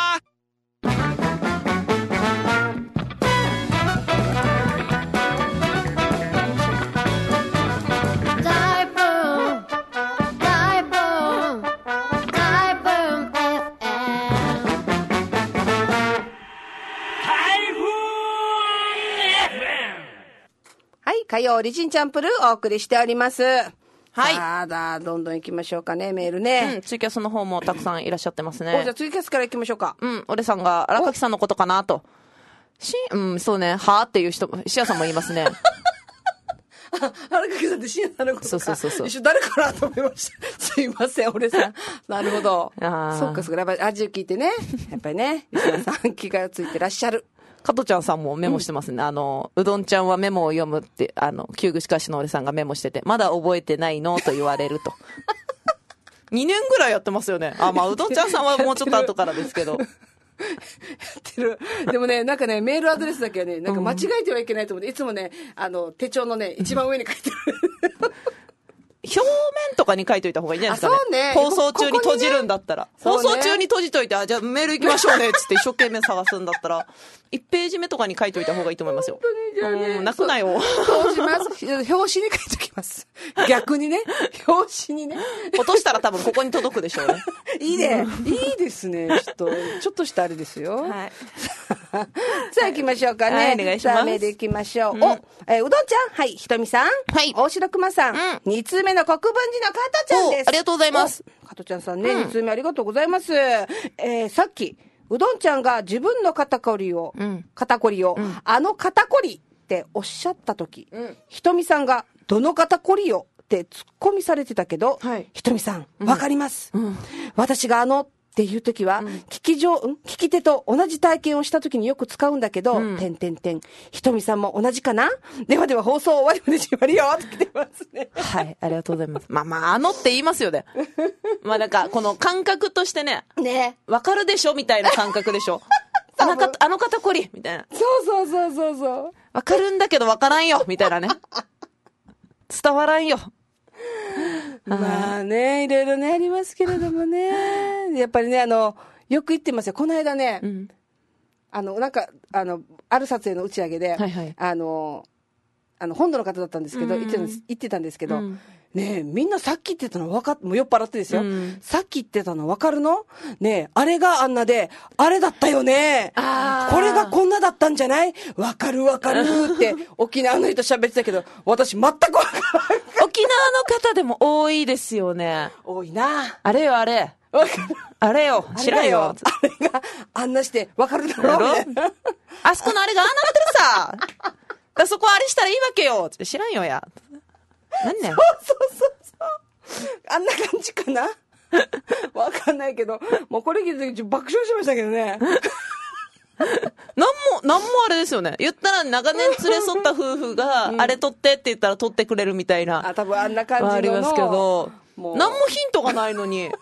火曜オリジンチャンプルお送りしております。はい。 さあだ、どんどん行きましょうかね、メールね。 うん、ツイキャスの方もたくさんいらっしゃってますね。 お、じゃあツイキャスから行きましょうか。 うん、俺さんが荒垣さんのことかなと。し、うん、そうね、はぁっていう人、しやさんも言いますね。 あ、荒垣さんってしやさんのことか。 そうそうそうそう。 一緒誰かなと思いました。すいません、俺さん。なるほど。あそっかそっか、やっぱりラジオ聞いてね。やっぱりね、しやさん気がついてらっしゃる。 加トちゃんさんもメモしてますね、うん、あのうどんちゃんはメモを読むってあの旧具しかしの俺さんがメモしてて、まだ覚えてないのと言われるとにねんぐらいやってますよね。あ、まあうどんちゃんさんはもうちょっと後からですけどやってる。でもね、なんかね、メールアドレスだけはね、なんか間違えてはいけないと思って、いつもね、あの手帳のね一番上に書いてる表面とかに書いといた方がいいんじゃないですかね。 そうね、 放送中に閉じるんだったら、ここね、放送中に閉じといて、あ、じゃあメール行きましょうねっつって一生懸命探すんだったらいちページ目とかに書いといた方がいいと思いますよ。 本当にじゃあね、 うん、泣くなよ。 そうします。表紙に書いときます。逆にね、表紙にね。 落としたら多分ここに届くでしょうね。 いいね、いいですね。ちょっとちょっとしたあれですよ。 はい。 さあ行きましょうかね。 はい、お願いします。 さあメール行きましょう。うん、お、えー、うどんちゃん、はい、ひとみさん、 はい、 大城熊さん、二、うん、通目の国分寺の加トちゃんです。 ありがとうございます。 加トちゃんさんね、二、うん、通目ありがとうございます。えー、さっきうどんちゃんが自分の肩こりを、うん、肩こりを、うん、あの肩こりっておっしゃった時、うん、ひとみさんがどの肩こりよってツッコミされてたけど、はい、ひとみさんわかります、うんうん、私があのっていう時は、うん、聞き上、うん、聞き手と同じ体験をした時によく使うんだけど、うん、てんてんてん。ひとみさんも同じかな？ではでは放送終わりまで縛りよって来てますね。 はい、ありがとうございます。まあまあ、あのって言いますよね。まあなんか、この感覚としてね、 ね、 わかるでしょみたいな感覚でしょ。あのか、あの肩こりみたいな。 そうそうそうそうそう。 わかるんだけどわからんよみたいなね。伝わらんよ。 まあね、いろいろねありますけれどもね、やっぱりね、あのよく言ってますよ。この間ね、うん、あのなんかあのある撮影の打ち上げで、はいはい、あのあの本土の方だったんですけど、うん、言ってたんです言ってたんですけど、うん、ねえ、みんなさっき言ってたの分かっもう酔っ払ってですよ、うん、さっき言ってたの分かるのねえ、あれがあんなであれだったよね、これがこんなだったんじゃない、分かる分かるって沖縄の人喋ってたけど、私全く分からない沖縄の方でも多いですよね。 多いな。あれよあれあれよ知らんよ、 あれがあんなして分かるだろう、 あそこのあれがあんななってるさだそこあれしたらいいわけよって知らんよや。何ねん。 そうそうそうそう。あんな感じかなわかんないけど、もうこれ聞いた時爆笑しましたけどね。 なんも、なんもあれですよね。言ったら長年連れ添った夫婦が、うん、あれ取ってって言ったら取ってくれるみたいな。 あ、多分あんな感じの。 ありますけど、もうなんもヒントがないのに。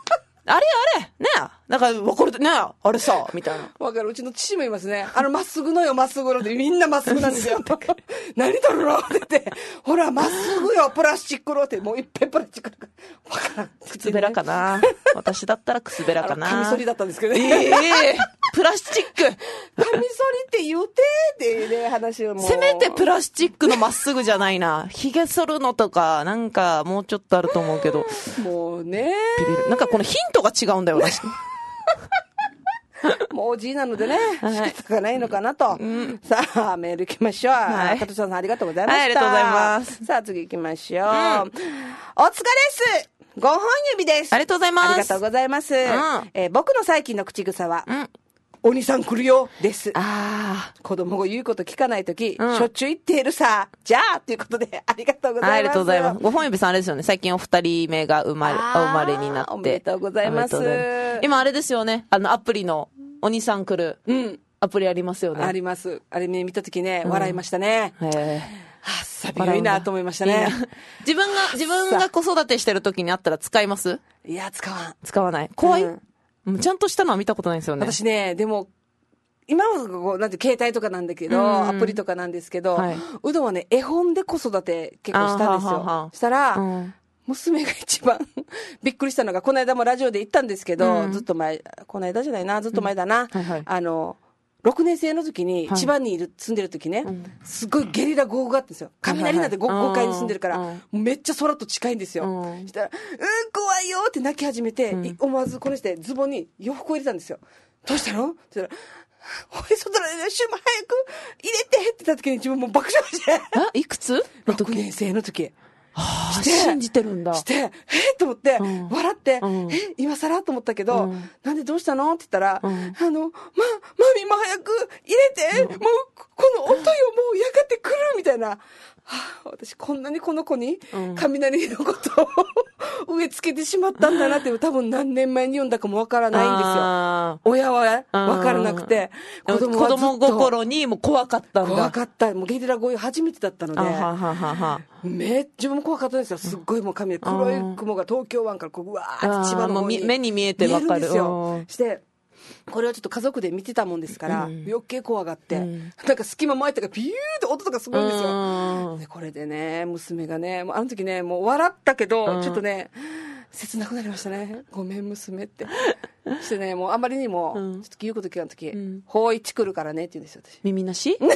あれあれねえ。なんか、これねえ、あれさ、みたいな。 わかる。うちの父もいますね。あの、まっすぐのよ、まっすぐので、みんなまっすぐなんですよ。何取るのって言って、ほら、まっすぐよ、プラスチックのって、もういっぺんプラスチック。わからん。 くすべらかな。私だったらくすべらかな。 カミソリだったんですけどね。 ええー、プラスチック。 カミソリって言うてっていうね、話をもう。 せめてプラスチックのまっすぐじゃないな。髭剃るのとか、なんか、もうちょっとあると思うけど。 もうね。 ビビる。なんかこのヒントが違うんだよ、私。 もうおじいなのでね、 はい、 仕方がないのかなと、うん、さあメール行きましょう。はい、加藤さんありがとうございました、 はい、ありがとうございます。 さあ次行きましょう、うん、お疲れですごほん指です。 ありがとうございます。 ありがとうございます、うんえー、僕の最近の口草は、うんお兄さん来るよです。 ああ。 子供が言うこと聞かないとき、うん、しょっちゅう言っているさ。じゃあということで、ありがとうございます。 ありがとうございます。ご本指さんあれですよね。最近お二人目が生まれ、お生まれになって。 おめでとうございます。 今あれですよね。あのアプリの、お兄さん来る。 うん。 アプリありますよね。 あります。あれね、見たときね、笑いましたね。 うん、へえ。 はっさびよいなと思いましたね。 いい自分が、自分が子育てしてるときにあったら使います？ いや、使わん。 使わない。怖い、うん、ちゃんとしたのは見たことないんですよね。 私ね、でも、今はこうなんて携帯とかなんだけど、うん、アプリとかなんですけど、はい、うどんはね絵本で子育て結構したんですよ。はははしたら、うん、娘が一番びっくりしたのがこの間もラジオで言ったんですけど、うん、ずっと前この間じゃないなずっと前だな、うんはいはい、あのろくねん生の時に千葉にいる、はい、住んでる時ね、うん、すごいゲリラ豪雨があったんですよ。雷なんて 5, はいはい、ごかいに住んでるから、うん、めっちゃ空と近いんですよ。うん、したらうん怖いよって泣き始めて、うん、思わずこのしてズボンに洋服を入れたんですよ。どうしたのって言ったらおい、外の練習も早く入れてって言った時に自分も爆笑して。 あ、いくつろくねん生の時。 はあ、信じてるんだ。 して、えと思って、うん、笑って、うん、え今更と思ったけど、うん、なんでどうしたのって言ったら、うん、あの、ま、マミも早く入れて、うん、もう、この音よ、もうやがて来るみたいな。はあ、私こんなにこの子に雷のことを植え付けてしまったんだなって多分何年前に読んだかもわからないんですよ。親はわからなくて子供はずっと子供心にも怖かったんだ。 怖かった。もうゲリラ豪雨初めてだったのでははははめ自分も怖かったんですよ。すっごいもう髪で黒い雲が東京湾からこううわーって千葉の方に目に見えてわかるんですよ。してこれをちょっと家族で見てたもんですから、うん、余計怖がって、うん、なんか隙間前とかピューって音とかすごいんですよ。でこれでね娘がねもうあの時ねもう笑ったけど、うん、ちょっとね切なくなりましたね。ごめん娘ってしてねもうあまりにも、うん、ちょっと言うこと聞かん時、うん、法一来るからねって言うんですよ私。 耳なしチョ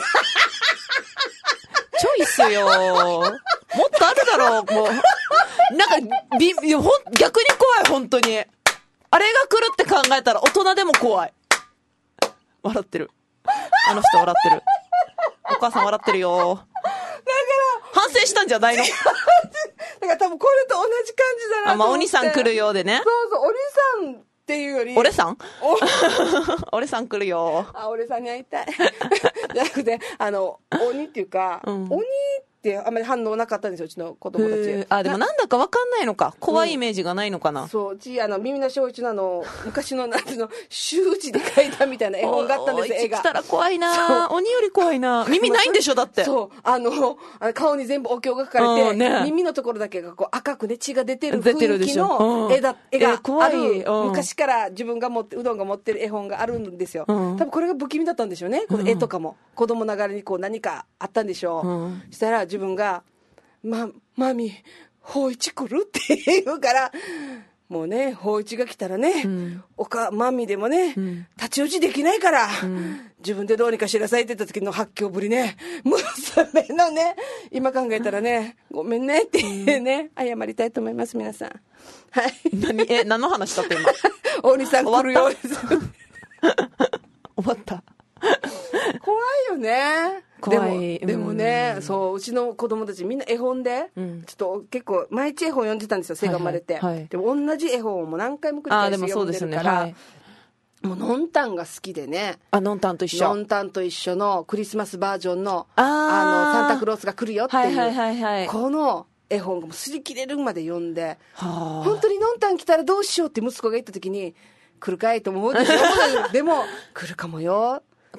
イスよもっとあるだろうもうなんかびほん逆に怖い本当に。あれが来るって考えたら大人でも怖い。笑ってる。あの人笑ってる。お母さん笑ってるよ。だから反省したんじゃないの？だから多分これと同じ感じだなと思って。 あ、まあお兄さん来るようでね。 そうそう、お兄さんっていうより。 俺さん？俺さん来るよ。 あ、俺さんに会いたい。じゃなくて、あの、鬼っていうか、うん、鬼ってあんまり反応なかったんですようちの子供たち。 あでもなんだか分かんないのか怖いイメージがないのかな、 うん、そううちあの耳なしおいちのあの昔の夏の習字で書いたみたいな絵本があったんですよ。絵が来たら怖いな鬼より怖いな。耳ないんでしょだって。 そうあの顔に全部お経が書かれて、ね、耳のところだけがこう赤くね血が出てる雰囲気の絵だ絵がある、うん、昔から自分が持ってうどんが持ってる絵本があるんですよ、うん、多分これが不気味だったんでしょうね。この絵とかも、うん、子供ながらにこう何かあったんでしょう、うん、したら自分がま、マミ、法一来るって言うから、もうね、法一が来たらね、うん、おか、マミでもね、うん、太刀打ちできないから、うん、自分でどうにかしなさいって言った時の発狂ぶりね、娘のね、今考えたらね、ごめんねってね、うん、謝りたいと思います、皆さん。はい。 何、え、何の話したって今。 大西さん来るようです。 終わった。 怖いよね。 怖い。 でも、でもね、そう、うちの子供たちみんな絵本で、うん、ちょっと結構毎日絵本読んでたんですよ、背が生まれて、はいはいはい。でも同じ絵本をもう何回も繰り返し読んでるから、ねはい、もうのんたんが好きでね。 あ、のんたんと一緒。 のんたんと一緒のクリスマスバージョンの、あ, あの、サンタクロースが来るよっていう、はいはいはいはい、この絵本がもう擦り切れるまで読んで、は本当にのんたん来たらどうしようって息子が言った時に、来るかいと思うでしょでも、来るかもよ。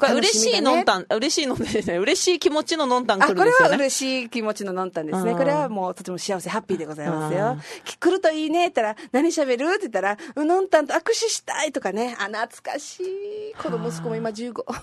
これ嬉しいのんたん、嬉しいのんですね。嬉しい気持ちののんたん来るんですよね。 あ、これは嬉しい気持ちののんたんですね。これはもうとても幸せ、ハッピーでございますよ。来るといいねって言ったら、何喋るって言ったら、のんたんと握手したいとかね。あ、懐かしい。この息子も今じゅうご。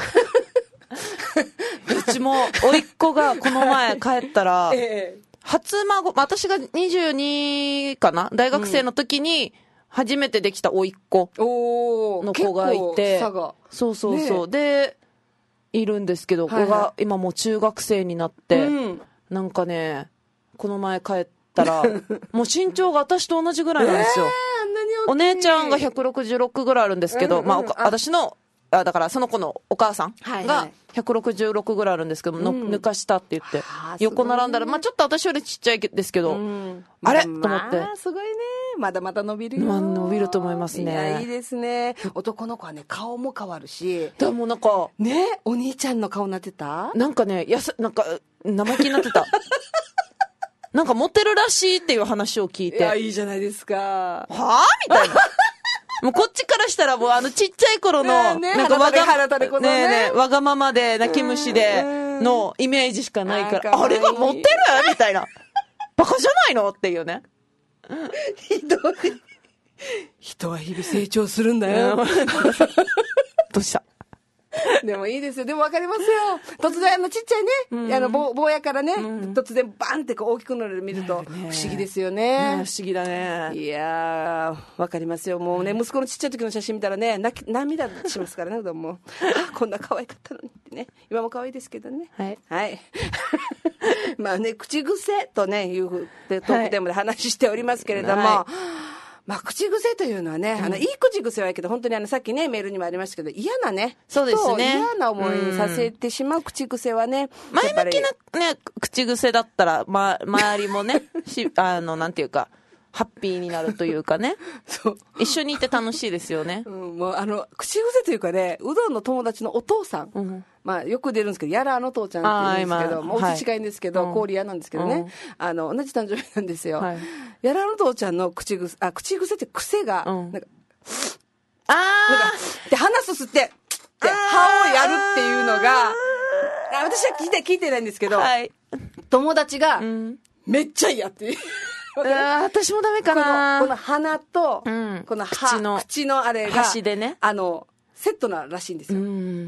うちも、甥っ子がこの前帰ったら、 ええ、 初孫、私がにじゅうにかな大学生の時に、初めてできた甥っ子の子がいて、そうそうそう。で、いるんですけど、はいはい、子が今もう中学生になって、うん、なんかね、この前帰ったら、もう身長が私と同じぐらいなんですよ。えー、あんなに大きい。お姉ちゃんがひゃくろくじゅうろくぐらいあるんですけど、うんうん、まあ、私の、あ、だからその子のお母さんがひゃくろくじゅうろくぐらいあるんですけど、はいはい、の抜かしたって言って、うん、横並んだら、まあちょっと私よりちっちゃいですけど、うん、あれ、まあ、と思って。 すごいね。まだまだ伸びるよ。 まあ、伸びると思いますね。 いや、いいですね。男の子はね、顔も変わるし。 でもなんか、 ね、お兄ちゃんの顔になってた？ なんかね、やす、なんか、生意気になってた。なんかモテるらしいっていう話を聞いて。いや、いいじゃないですか。 はぁみたいな。もうこっちからしたらもうあのちっちゃい頃の、 ね、 なんかわが、 ねねえねえ、わがままで泣き虫でのイメージしかないから、あれがモテるみたいな。バカじゃないのっていうね。 ひどい。人は日々成長するんだよ。 どうしたでもいいですよ。でも分かりますよ。突然あのちっちゃいね、うん、あの棒、棒やからね、うん、突然バンってこう大きくなるのを見ると不思議ですよね。 ね、不思議だね。 いやー、分かりますよ。もうね、息子のちっちゃい時の写真見たらね、泣き涙しますからね、うどんも。あ、こんな可愛かったのにってね。今も可愛いですけどね。 はい。 はい。まあね、口癖とね、いうトークテーマで話しておりますけれども、はい、まあ、口癖というのはね、うん、あの、いい口癖はやけど、本当にあの、さっきね、メールにもありましたけど、嫌なね。 そうですね。 嫌な思いにさせてしまう口癖はね。 前向きなね、口癖だったら、ま、周りもね、し、あの、なんていうか、ハッピーになるというかね。そう。一緒にいて楽しいですよね。 うん、もうあの、口癖というかね、うどんの友達のお父さん。うん、まあ、よく出るんですけど、やらあの父ちゃんって言うんですけど、もうお家近いんですけど、郡屋なんですけどね、うん、あの、同じ誕生日なんですよ。はい、やらあの父ちゃんの口癖、あ、口癖って癖が、うん、なんか、 あなんか、で、鼻すすって、って歯をやるっていうのが、あ、私は聞いて、聞いてないんですけど、はい、友達が、うん、めっちゃ嫌ってあ、私もダメかな。 この、この鼻と、うん、この歯口の、 口のあれが、 箸でね。 あの、セットならしいんですよ。うん、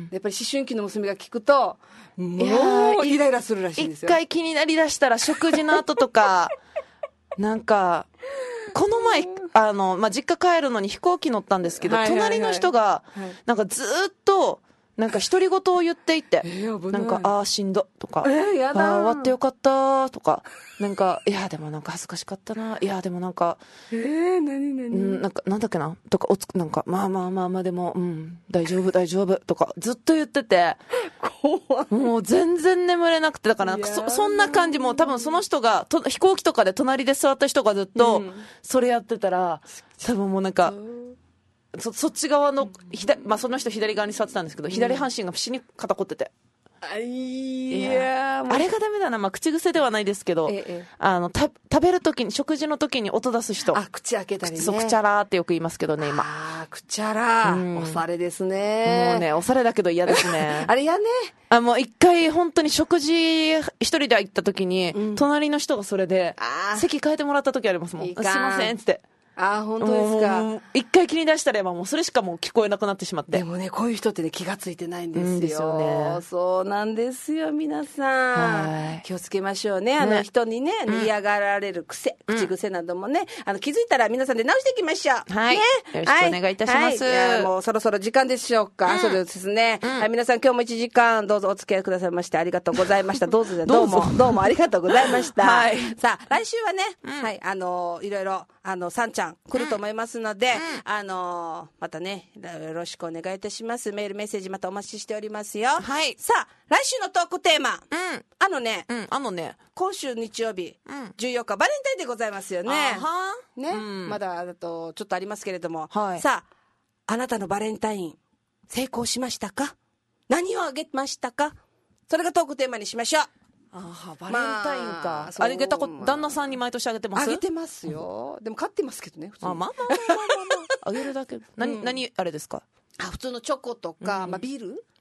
やっぱり思春期の娘が聞くと、もうイライラするらしいんですよ。 一回気になりだしたら食事の後とか、なんか、この前、あの、まあ、実家帰るのに飛行機乗ったんですけど、はいはいはい、隣の人が、なんかずーっと、なんか独り言を言っていて、えー、なんか、ああ、しんど、とか、 えー、やだああ、終わってよかった、とか、なんか、いや、でもなんか恥ずかしかったな、いや、でもなんか、 えー、なになに、 うん、なんか、なんだっけな、とか、おつ、なんか、まあまあまあまあ、でも、うん、大丈夫、大丈夫、とか、ずっと言ってて、 怖い。 もう全然眠れなくて、だからなんかそ、そんな感じ、もう多分その人が、と飛行機とかで隣で座った人がずっと、それやってたら、多分もうなんか、そ, そっち側の左、まあ、その人左側に座ってたんですけど、うん、左半身が死に肩こってて、 あいやあれがダメだな、まあ、口癖ではないですけど、ええ、あのた食べるときに食事のときに音出す人、 あ、口開けたりね、 そう、くちゃらーってよく言いますけどね、今。 あ、くちゃらー、うん、おしゃれですね。 もうね、おしゃれだけど嫌ですね。 あれやね、 あ、もう一回本当に食事一人で行ったときに、うん、隣の人がそれで席変えてもらったときありますもん。いい、すいませんっつって、 あ、本当ですか。 一回気に出したらもうそれしかもう聞こえなくなってしまって。 でもね、こういう人ってね、気がついてないんですよ。うん、ですよね。そうなんですよ、皆さん。はい、気をつけましょうね。あの、人にね、ね、嫌がられる癖、うん、口癖などもね、あの、気づいたら皆さんで直していきましょう。 はい。 ね、 よろしくお願いいたします。はいはい、 いや、もうそろそろ時間でしょうか。うん、そうですね、うん。はい、皆さん今日もいちじかんどうぞお付き合いくださいましてありがとうございました。どうぞどうも、どうもありがとうございました。はい。さあ、来週はね、うん、はい、あの、いろいろ、あの、さんちゃん来ると思いますので、うん、あのー、またね、よろしくお願いいたします。メールメッセージまたお待ちしておりますよ。 はい。 さあ、来週のトークテーマ。うん。あのね、 うん、あのね、 今週日曜日、うん、じゅうよっかバレンタインでございますよね。 あはね、うん、まだあとちょっとありますけれども、 はい、 さあ、あなたのバレンタイン成功しましたか？何をあげましたか？それがトークテーマにしましょう。 ああ、バレンタインか。まあ、あれげたこ、まあ、旦那さんに毎年あげてます？ あげてますよ。でも買ってますけどね、普通に。 あ、まあまあまあまあまあ、まあ、あげるだけ。何、うん、何、あれですか？ あ、普通のチョコとか、うん、まあビール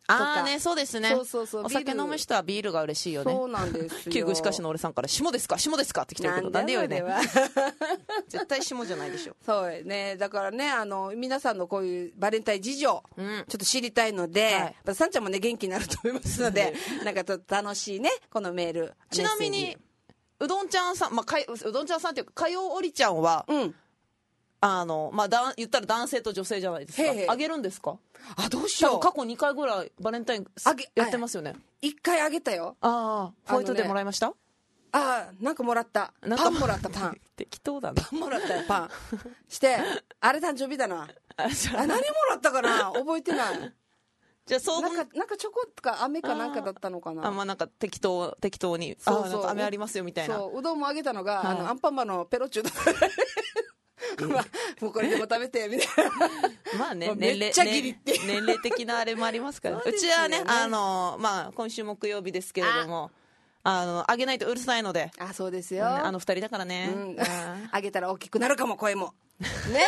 ああね、そうですね。 そうそうそう、 お酒飲む人はビールが嬉しいよね。 そうなんですよ。 旧具しかしの俺さんから下ですか下ですかって来てるけど、なんでよね。 は絶対下じゃないでしょ。 そうね、だからね、あの皆さんのこういうバレンタイン事情、うん、ちょっと知りたいので、はい、さんちゃんもね元気になると思いますのでなんかちょっと楽しいねこのメール。 ちなみにうどんちゃんさん、まあ、かいうどんちゃんさんっていうかかよおりちゃんは、うん、あのまあ、だ言ったら男性と女性じゃないですか。へへあげるんですか。 あ、どうしよう。 過去にかいぐらいバレンタインやってますよね。 いっかいあげたよ。 ああ、ホワイトでもらいました。 ああ、なんかもらった。パンもらった。パン適当だな。 パンもらったよ。パンしてあれ誕生日だな。あ、何もらったかな覚えてない。じゃあそうなんかなんかチョコとか飴かなんかだったのかな。 あ、まあなんか適当適当に、そうそう、あ、なんか飴ありますよみたいな。 そう、うどんもあげたのが、はい、あのアンパンマンのペロチュだまあ、もうこれでも食べてみたいな。 まあね、 めっちゃギリって、 ね、年齢的なあれもありますから。うちはね、あのまあ今週木曜日ですけれども、あのあげないとうるさいので。 あ、そうですよ。 あの二人だからね。うん、 あげたら大きくなるかも声も。ね。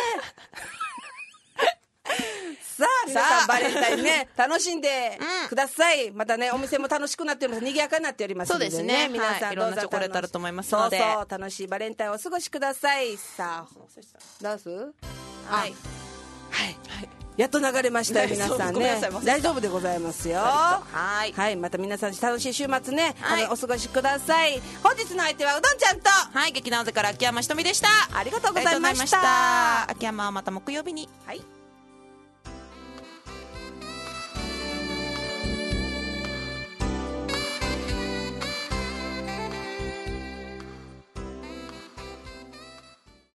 さあ皆さんバレンタインね楽しんでください、うん、またねお店も楽しくなっております。賑やかになっておりますのでね。 そうですね、 皆さん、 はい、いろんなチョコレートあると思いますので、 そうそう楽しいバレンタインをお過ごしください。さあどうすはいはい、はい、やっと流れましたよ皆さんね。大丈夫でございますよ。はい、はい、また皆さん楽しい週末ね、はい、あのお過ごしください。本日の相手はうどんちゃんと、 はい、劇団ゼから秋山ひとみでした。 ありがとうございました。 秋山はまた木曜日に。 はい。